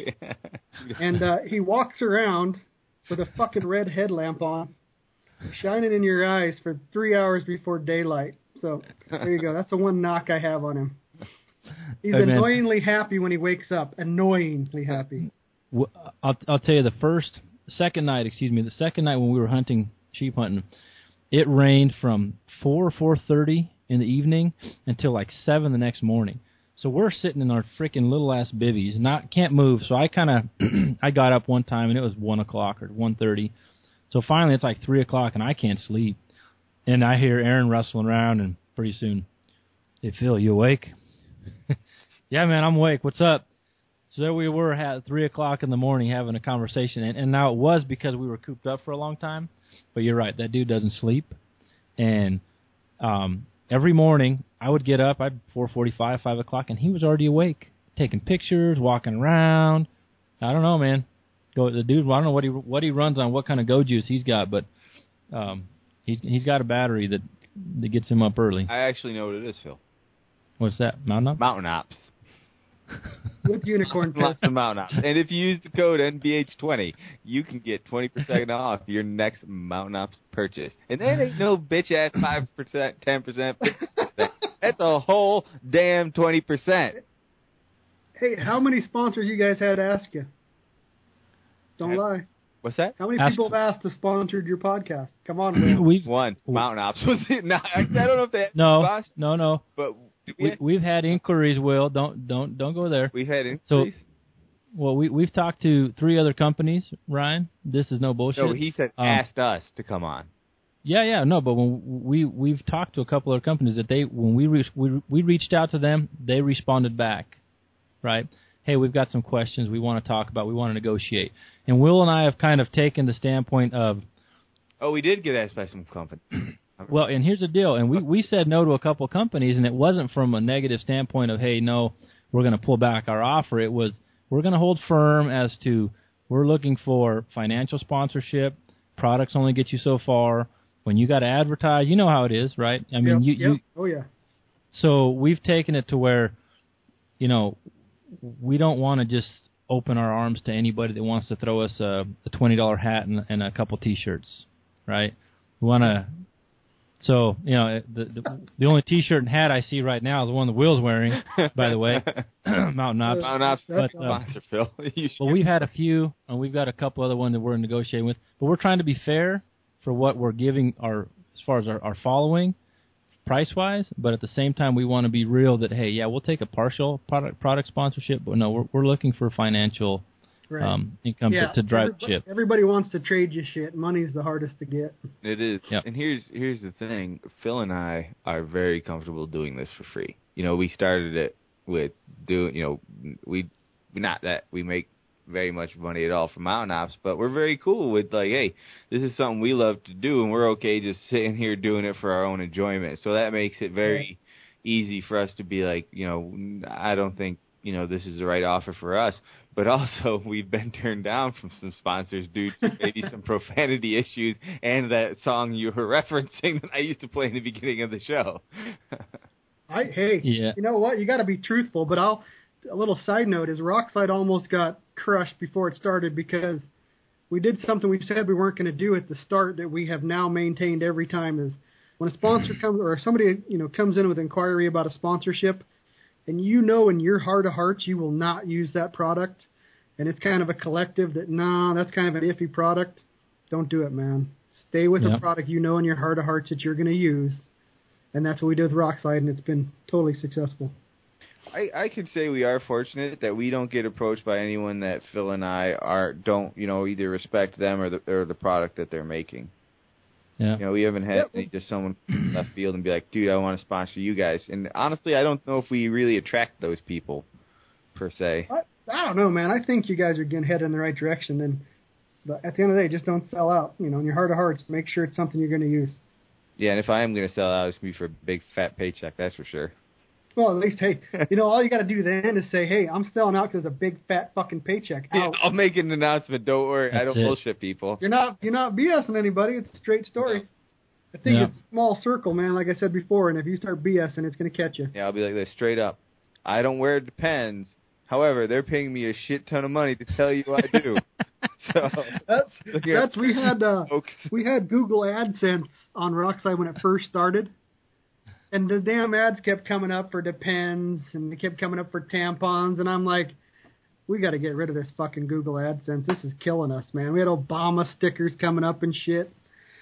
and uh, he walks around with a fucking red headlamp on, shining in your eyes for three hours before daylight. So there you go. That's the one knock I have on him. He's hey, annoyingly happy when he wakes up. Annoyingly happy. I'll I'll tell you the first, second night, excuse me, the second night when we were hunting, sheep hunting, it rained from four or four thirty in the evening until like seven the next morning. So we're sitting in our freaking little ass bivvies, not can't move. So I kind of I got up one time and it was one o'clock or one thirty. So finally it's like three o'clock and I can't sleep. And I hear Aaron rustling around, and pretty soon, hey, Phil, you awake? Yeah, man, I'm awake. What's up? So there we were at three o'clock in the morning having a conversation. And, and now it was because we were cooped up for a long time. But you're right, that dude doesn't sleep. And um, every morning I would get up at four forty-five, five o'clock, and he was already awake, taking pictures, walking around. I don't know, man. Go the dude. I don't know what he what he runs on, what kind of go juice he's got, but um, he's he's got a battery that that gets him up early. I actually know what it is, Phil. What's that? Mountain Ops? Mountain Ops. With unicorn piss. Lots of Mountain Ops. And if you use the code N B H twenty, you can get twenty percent off your next Mountain Ops purchase. And that ain't no bitch-ass five percent, ten percent, fifty percent. That's a whole damn twenty percent. Hey, how many sponsors you guys had ask you? Don't lie. What's that? How many Ask people have asked to sponsor your podcast? Come on, man. We've One. Mountain Ops was it. No, I don't know if they had no, cost, no, no. but We, we've had inquiries. Will don't don't don't go there. we've had So, inquiries. well, we we've talked to three other companies. Ryan, this is no bullshit. No, he said Um, asked us to come on. Yeah, yeah, no, but when we we've talked to a couple of companies that they when we re- we we reached out to them, they responded back, right? Hey, we've got some questions we want to talk about. We want to negotiate. And Will and I have kind of taken the standpoint of, Oh, we did get asked by some company. well, and here's the deal. And we, we said no to a couple of companies, and it wasn't from a negative standpoint of, hey, no, we're going to pull back our offer. It was, we're going to hold firm as to we're looking for financial sponsorship. Products only get you so far. When you got to advertise, you know how it is, right? I mean, Yep, you, yep. you. Oh, yeah. So we've taken it to where, you know, we don't want to just open our arms to anybody that wants to throw us a, a twenty dollar hat and, and a couple T-shirts, right? We want to. So, you know, the, the the only T-shirt and hat I see right now is the one that Will's wearing, by the way, Mountain Ops. Mountain Ops That's But, uh, sponsor, Phil. You should- Well, we've had a few, and we've got a couple other ones that we're negotiating with. But we're trying to be fair for what we're giving our as far as our, our following, price-wise. But at the same time, we want to be real that, hey, yeah, we'll take a partial product product sponsorship, but no, we're we're looking for financial Right. um, income yeah, to, to drive the everybody, ship. everybody wants to trade you shit. Money's the hardest to get. It is. Yep. And here's here's the thing. Phil and I are very comfortable doing this for free. You know, we started it with doing, you know, we not that we make very much money at all from Mountain Ops, but we're very cool with like, hey, this is something we love to do, and we're okay just sitting here doing it for our own enjoyment. So that makes it very easy for us to be like, you know, I don't think, you know, this is the right offer for us. But also, we've been turned down from some sponsors due to maybe some profanity issues and that song you were referencing that I used to play in the beginning of the show. I hey, Yeah. you know what? You got to be truthful. But I'll a little side note is Rockslide almost got crushed before it started because we did something we said we weren't going to do at the start that we have now maintained every time. Is when a sponsor comes or somebody you know comes in with inquiry about a sponsorship, and you know in your heart of hearts you will not use that product, and it's kind of a collective that, nah, that's kind of an iffy product, don't do it, man. Stay with Yep. a product you know in your heart of hearts that you're going to use, and that's what we did with Rockslide, and it's been totally successful. I, I could say we are fortunate that we don't get approached by anyone that Phil and I are don't, you know, either respect them or the or the product that they're making. Yeah. You know, we haven't had Yep. any, just someone from left field and be like, dude, I want to sponsor you guys. And honestly, I don't know if we really attract those people, per se. I, I don't know, man. I think you guys are getting headed in the right direction, and but at the end of the day, just don't sell out. You know, in your heart of hearts, make sure it's something you're going to use. Yeah, and if I am going to sell out, it's going to be for a big, fat paycheck, that's for sure. Well, at least, hey, you know, all you got to do then is say, hey, I'm selling out because it's a big, fat fucking paycheck. Yeah, Out. I'll make an announcement. Don't worry. I That's don't it. bullshit people. You're not you're not BSing anybody. It's a straight story. No. I think Yeah. it's a small circle, man, like I said before, and if you start BSing, it's going to catch you. Yeah, I'll be like this, straight up. I don't wear Depends. However, they're paying me a shit ton of money to tell you I do. So That's, look here, that's we had uh, folks. we had Google AdSense on Rockside when it first started, and the damn ads kept coming up for Depends, and they kept coming up for tampons, and I'm like, we got to get rid of this fucking Google AdSense. This is killing us, man. We had Obama stickers coming up and shit.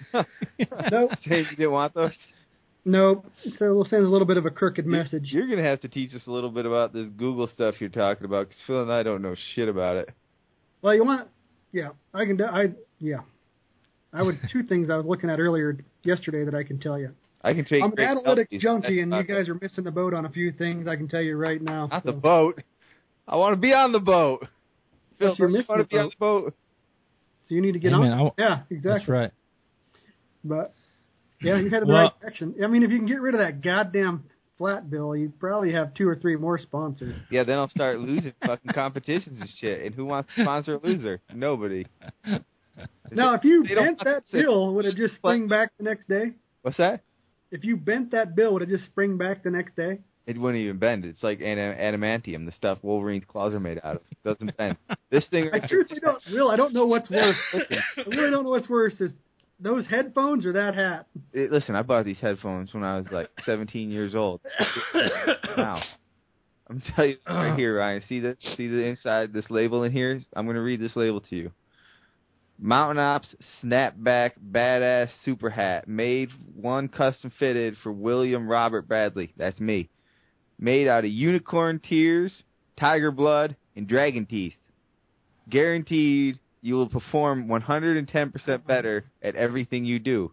Nope. Say you didn't want those? Nope. So we'll send a little bit of a crooked message. You're going to have to teach us a little bit about this Google stuff you're talking about, because Phil and I don't know shit about it. Well, you want, yeah, I can, I, yeah. I would, two things I was looking at earlier yesterday that I can tell you. I can take I'm an great analytics selfies. junkie, and you That's guys are missing the boat on a few things, I can tell you right now. Not so. the boat. I want to be on the boat. Phil, Yes, you're don't you missing want to the be on the boat? So you need to get Amen. on. I w- Yeah, exactly. That's right. But, yeah, you're headed in the Well- right direction. I mean, if you can get rid of that goddamn flat bill, you probably have two or three more sponsors. Yeah, then I'll start losing fucking competitions and shit. And who wants to sponsor a loser? Nobody. Now, if you They don't bent want that to sit- bill, would it just spring back the next day? What's that? If you bent that bill, would it just spring back the next day? It wouldn't even bend. It's like adam- adamantium, the stuff Wolverine's claws are made out of. It doesn't bend. This thing I right truthfully don't, Will, I don't know what's worse. I really don't know what's worse, is those headphones or that hat? It, listen, I bought these headphones when I was like seventeen years old. Wow. I'm telling you this right here, Ryan. See the see the inside, this label in here? I'm going to read this label to you. Mountain Ops Snapback Badass Super Hat. Made, one custom fitted for William Robert Bradley. That's me. Made out of unicorn tears, tiger blood, and dragon teeth. Guaranteed you will perform one hundred ten percent better at everything you do.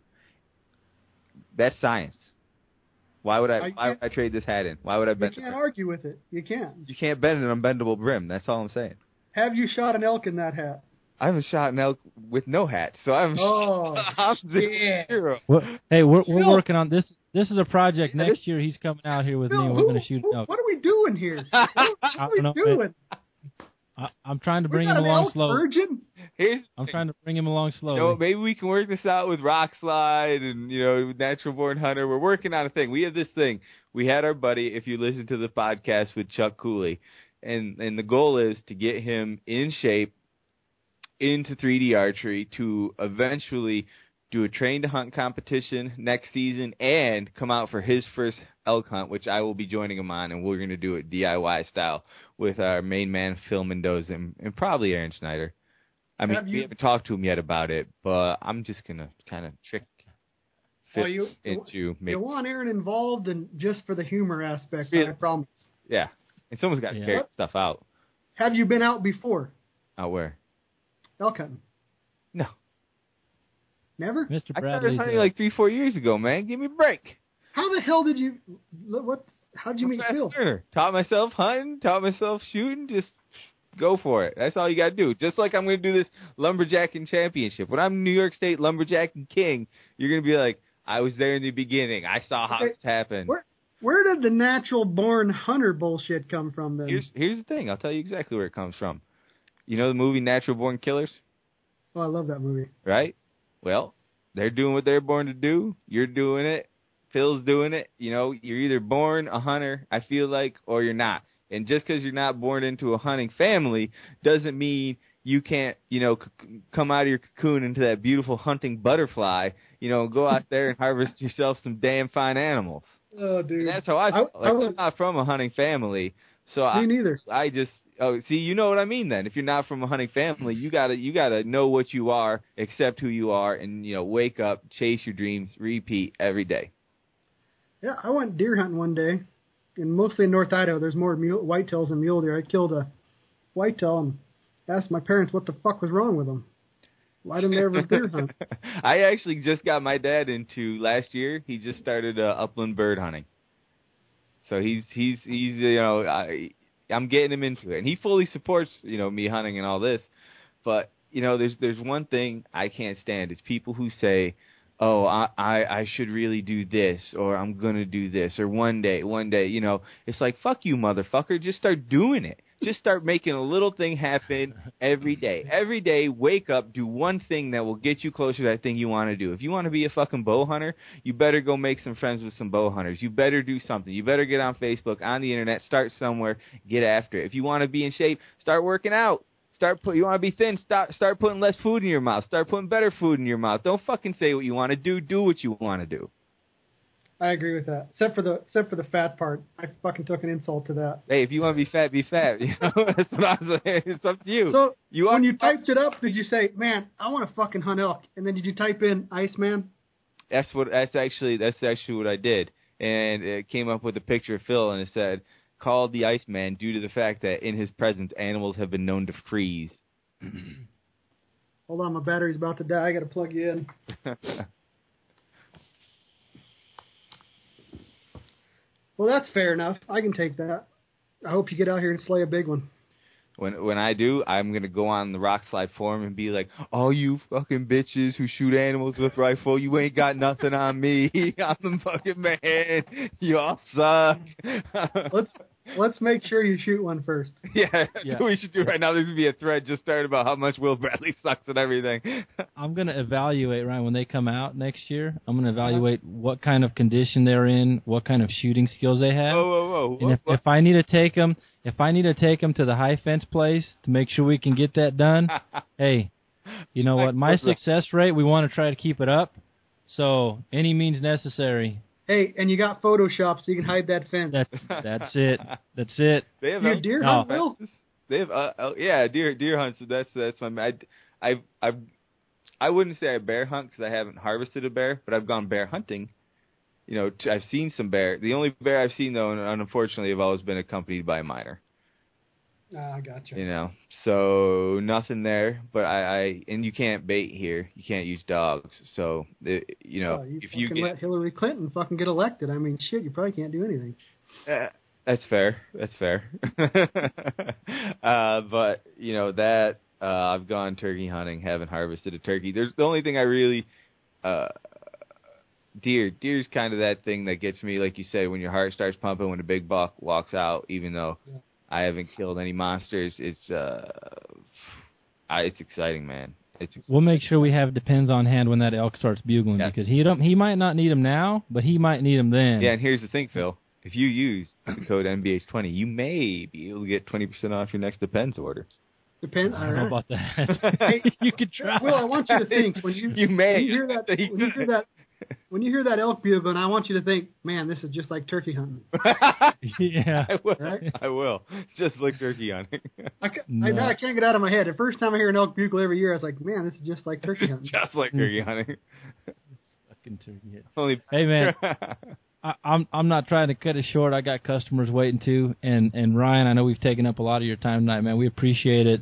That's science. Why would I, I why would I trade this hat in? Why would I You bend the can't brim? argue with it. You can't. You can't bend an unbendable brim. That's all I'm saying. Have you shot an elk in that hat? I haven't shot an elk with no hat, so I'm, Oh, I'm zero. shit. zero. Well, hey, we're we're Phil. working on this. This is a project. Yeah, Next year, he's coming out here with me, Phil, and we're who- going to shoot who- an elk. What are we doing here? What are, what I are we don't know, doing? I, I'm trying to We bring got him an along elk slow. virgin? Here's the I'm thing. trying to bring him along slowly. You know, maybe we can work this out with Rockslide and, you know, Natural Born Hunter. We're working on a thing. We have this thing. We had our buddy, if you listen to the podcast with Chuck Cooley, and, and the goal is to get him in shape into three D archery to eventually do a train to hunt competition next season and come out for his first elk hunt, which I will be joining him on, and we're going to do it D I Y style with our main man, Phil Mendoza, and, and probably Aaron Snyder. I mean, Have we you- haven't talked to him yet about it, but I'm just going to kind of trick Phil Well, you- into maybe. You want Aaron involved, and just for the humor aspect, Yeah. I promise. Yeah. And someone's got to Yeah. carry stuff out. Have you been out before? Out where? Elk hunting. No. Never? Mister I started Bradley's hunting uh, like three, four years ago, man. Give me a break. How the hell did you? What? How did you meet Fast Phil? learner. Taught myself hunting. Taught myself shooting. Just go for it. That's all you got to do. Just like I'm going to do this lumberjacking championship. When I'm New York State lumberjacking king, you're going to be like, I was there in the beginning. I saw how Okay, this happened. Where, where did the natural born hunter bullshit come from then? Here's here's the thing. I'll tell you exactly where it comes from. You know the movie Natural Born Killers? Oh, I love that movie. Right? Well, they're doing what they're born to do. You're doing it. Phil's doing it. You know, you're either born a hunter, I feel like, or you're not. And just because you're not born into a hunting family doesn't mean you can't, you know, c- come out of your cocoon into that beautiful hunting butterfly, you know, go out there and harvest yourself some damn fine animals. Oh, dude. And that's how I feel. I, Like, I was, I'm not from a hunting family, so me I, neither. I just, oh, see, you know what I mean then. If you're not from a hunting family, you gotta, you gotta know what you are, accept who you are, and, you know, wake up, chase your dreams, repeat every day. Yeah, I went deer hunting one day, and mostly in North Idaho. There's more mule, whitetails than mule deer. I killed a whitetail and asked my parents what the fuck was wrong with them. Why didn't they ever deer hunt? I actually just got my dad into last year. He just started uh, upland bird hunting. So he's he's he's you know I I'm getting him into it, and he fully supports you know me hunting and all this. But you know there's there's one thing I can't stand. It's people who say, oh, I, I I should really do this, or I'm gonna do this, or one day, one day, you know, it's like, fuck you, motherfucker, just start doing it. Just start making a little thing happen every day. Every day, wake up, do one thing that will get you closer to that thing you want to do. If you want to be a fucking bow hunter, you better go make some friends with some bow hunters. You better do something. You better get on Facebook, on the internet, start somewhere, get after it. If you want to be in shape, start working out. Start put. You want to be thin? Start start putting less food in your mouth. Start putting better food in your mouth. Don't fucking say what you want to do. Do what you want to do. I agree with that. Except for the except for the fat part. I fucking took an insult to that. Hey, if you want to be fat, be fat. You know, that's what I was saying. It's up to you. So you when are, you typed it up, did you say, "Man, I want to fucking hunt elk"? And then did you type in Iceman? That's what. That's actually. That's actually what I did, and it came up with a picture of Phil, and it said, "Called the Iceman due to the fact that in his presence, animals have been known to freeze." Hold on, my battery's about to die. I got to plug you in. Well, that's fair enough. I can take that. I hope you get out here and slay a big one. When when I do, I'm gonna go on the Rock Slide forum and be like, "All you fucking bitches who shoot animals with rifle, you ain't got nothing on me. I'm the fucking man. You all suck." let's let's make sure you shoot one first. Yeah, that's Yeah. what we should do right now. There's gonna be a thread just started about how much Will Bradley sucks at everything. I'm going to evaluate, Ryan, when they come out next year. I'm going to evaluate what kind of condition they're in, what kind of shooting skills they have. Whoa, whoa, whoa! And if, What- if I need to take them, if I need to take them to the high fence place to make sure we can get that done, hey, you know what? My success rate, we want to try to keep it up. So any means necessary. Hey, and you got Photoshop so you can hide that fence. That's that's it. That's it. They have You elk- deer No. hunt, Will? They have, uh, uh, yeah, deer deer hunts. That's that's my. I I I I wouldn't say I bear hunt because I haven't harvested a bear, but I've gone bear hunting. You know, t- I've seen some bear. The only bear I've seen though, and unfortunately, have always been accompanied by a miner. Ah, I gotcha. You know, so nothing there. But I, I and you can't bait here. You can't use dogs. So it, you know, Oh, you if you fucking get let Hillary Clinton fucking get elected. I mean, shit, you probably can't do anything. Uh, that's fair. That's fair. uh, but you know that uh, I've gone turkey hunting, haven't harvested a turkey. There's the only thing I really uh, deer. Deer's kind of that thing that gets me, like you say, when your heart starts pumping when a big buck walks out. Even though Yeah. I haven't killed any monsters, it's uh, I, it's exciting, man. It's exciting. We'll make sure we have depends on hand when that elk starts bugling Yeah. because he don't he might not need them now, but he might need them then. Yeah, and here's the thing, Phil. If you use the code N B H twenty, you may be able to get twenty percent off your next Depends order. Depends. I don't know about that. Hey, you could try. Will, I want you to think when you You may. when you hear that when you hear that when you hear that elk bugling, I want you to think, man, this is just like turkey hunting. Yeah. I will. Right? I will. Just like turkey hunting. I, ca- No. I, now I can't get out of my head. The first time I hear an elk bugle every year, I was like, man, this is just like turkey hunting. Just like turkey hunting. Fucking turkey head. Only. Hey man, I, I'm I'm not trying to cut it short. I got customers waiting too, and and Ryan, I know we've taken up a lot of your time tonight, man. We appreciate it.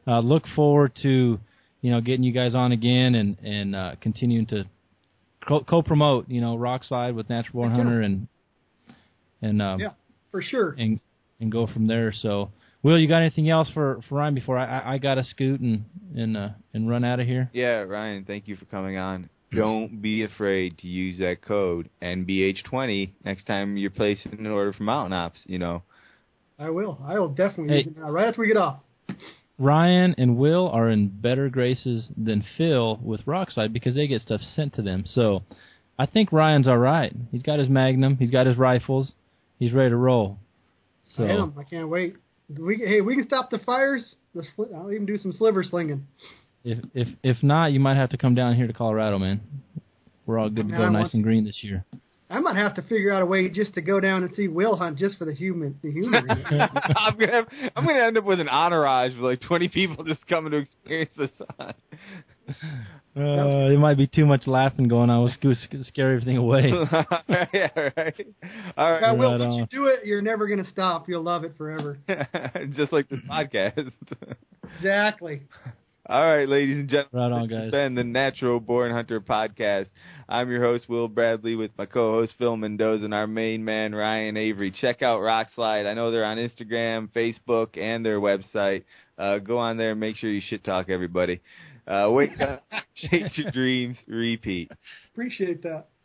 uh, look forward to, you know, getting you guys on again and and uh, continuing to co- co-promote, you know, Rock Slide with Natural Born Hunter and and um, yeah, for sure, and and go from there. So, Will, you got anything else for, for Ryan before I I, I got to scoot and and uh, and run out of here? Yeah, Ryan, thank you for coming on. Don't be afraid to use that code N B H twenty next time you're placing an order for Mountain Ops. You know. I will. I will definitely Hey. use it now, right after we get off. Ryan and Will are in better graces than Phil with Rockslide because they get stuff sent to them. So I think Ryan's all right. He's got his Magnum. He's got his rifles. He's ready to roll. So I am. I can't wait. We, hey, we can stop the fires. The sli- I'll even do some sliver slinging. if if if not, you might have to come down here to Colorado, man. We're all good to Man, go, I nice want- and green this year. I might have to figure out a way just to go down and see Will hunt just for the human, the humor. in it. I'm gonna have, I'm gonna end up with an entourage with like twenty people just coming to experience this hunt. Uh, it might be too much laughing going on. We'll sc- sc- scare everything away. Yeah, right. All right. Yeah, Will, Right once you on. do it, you're never going to stop. You'll love it forever. Just like this podcast. Exactly. All right, ladies and gentlemen. Right on, this has guys. been the Natural Born Hunter podcast. I'm your host, Will Bradley, with my co-host, Phil Mendoza, and our main man, Ryan Avery. Check out Rockslide. I know they're on Instagram, Facebook, and their website. Uh, go on there and make sure you shit talk everybody. Uh, wake up, chase your dreams, repeat. Appreciate that.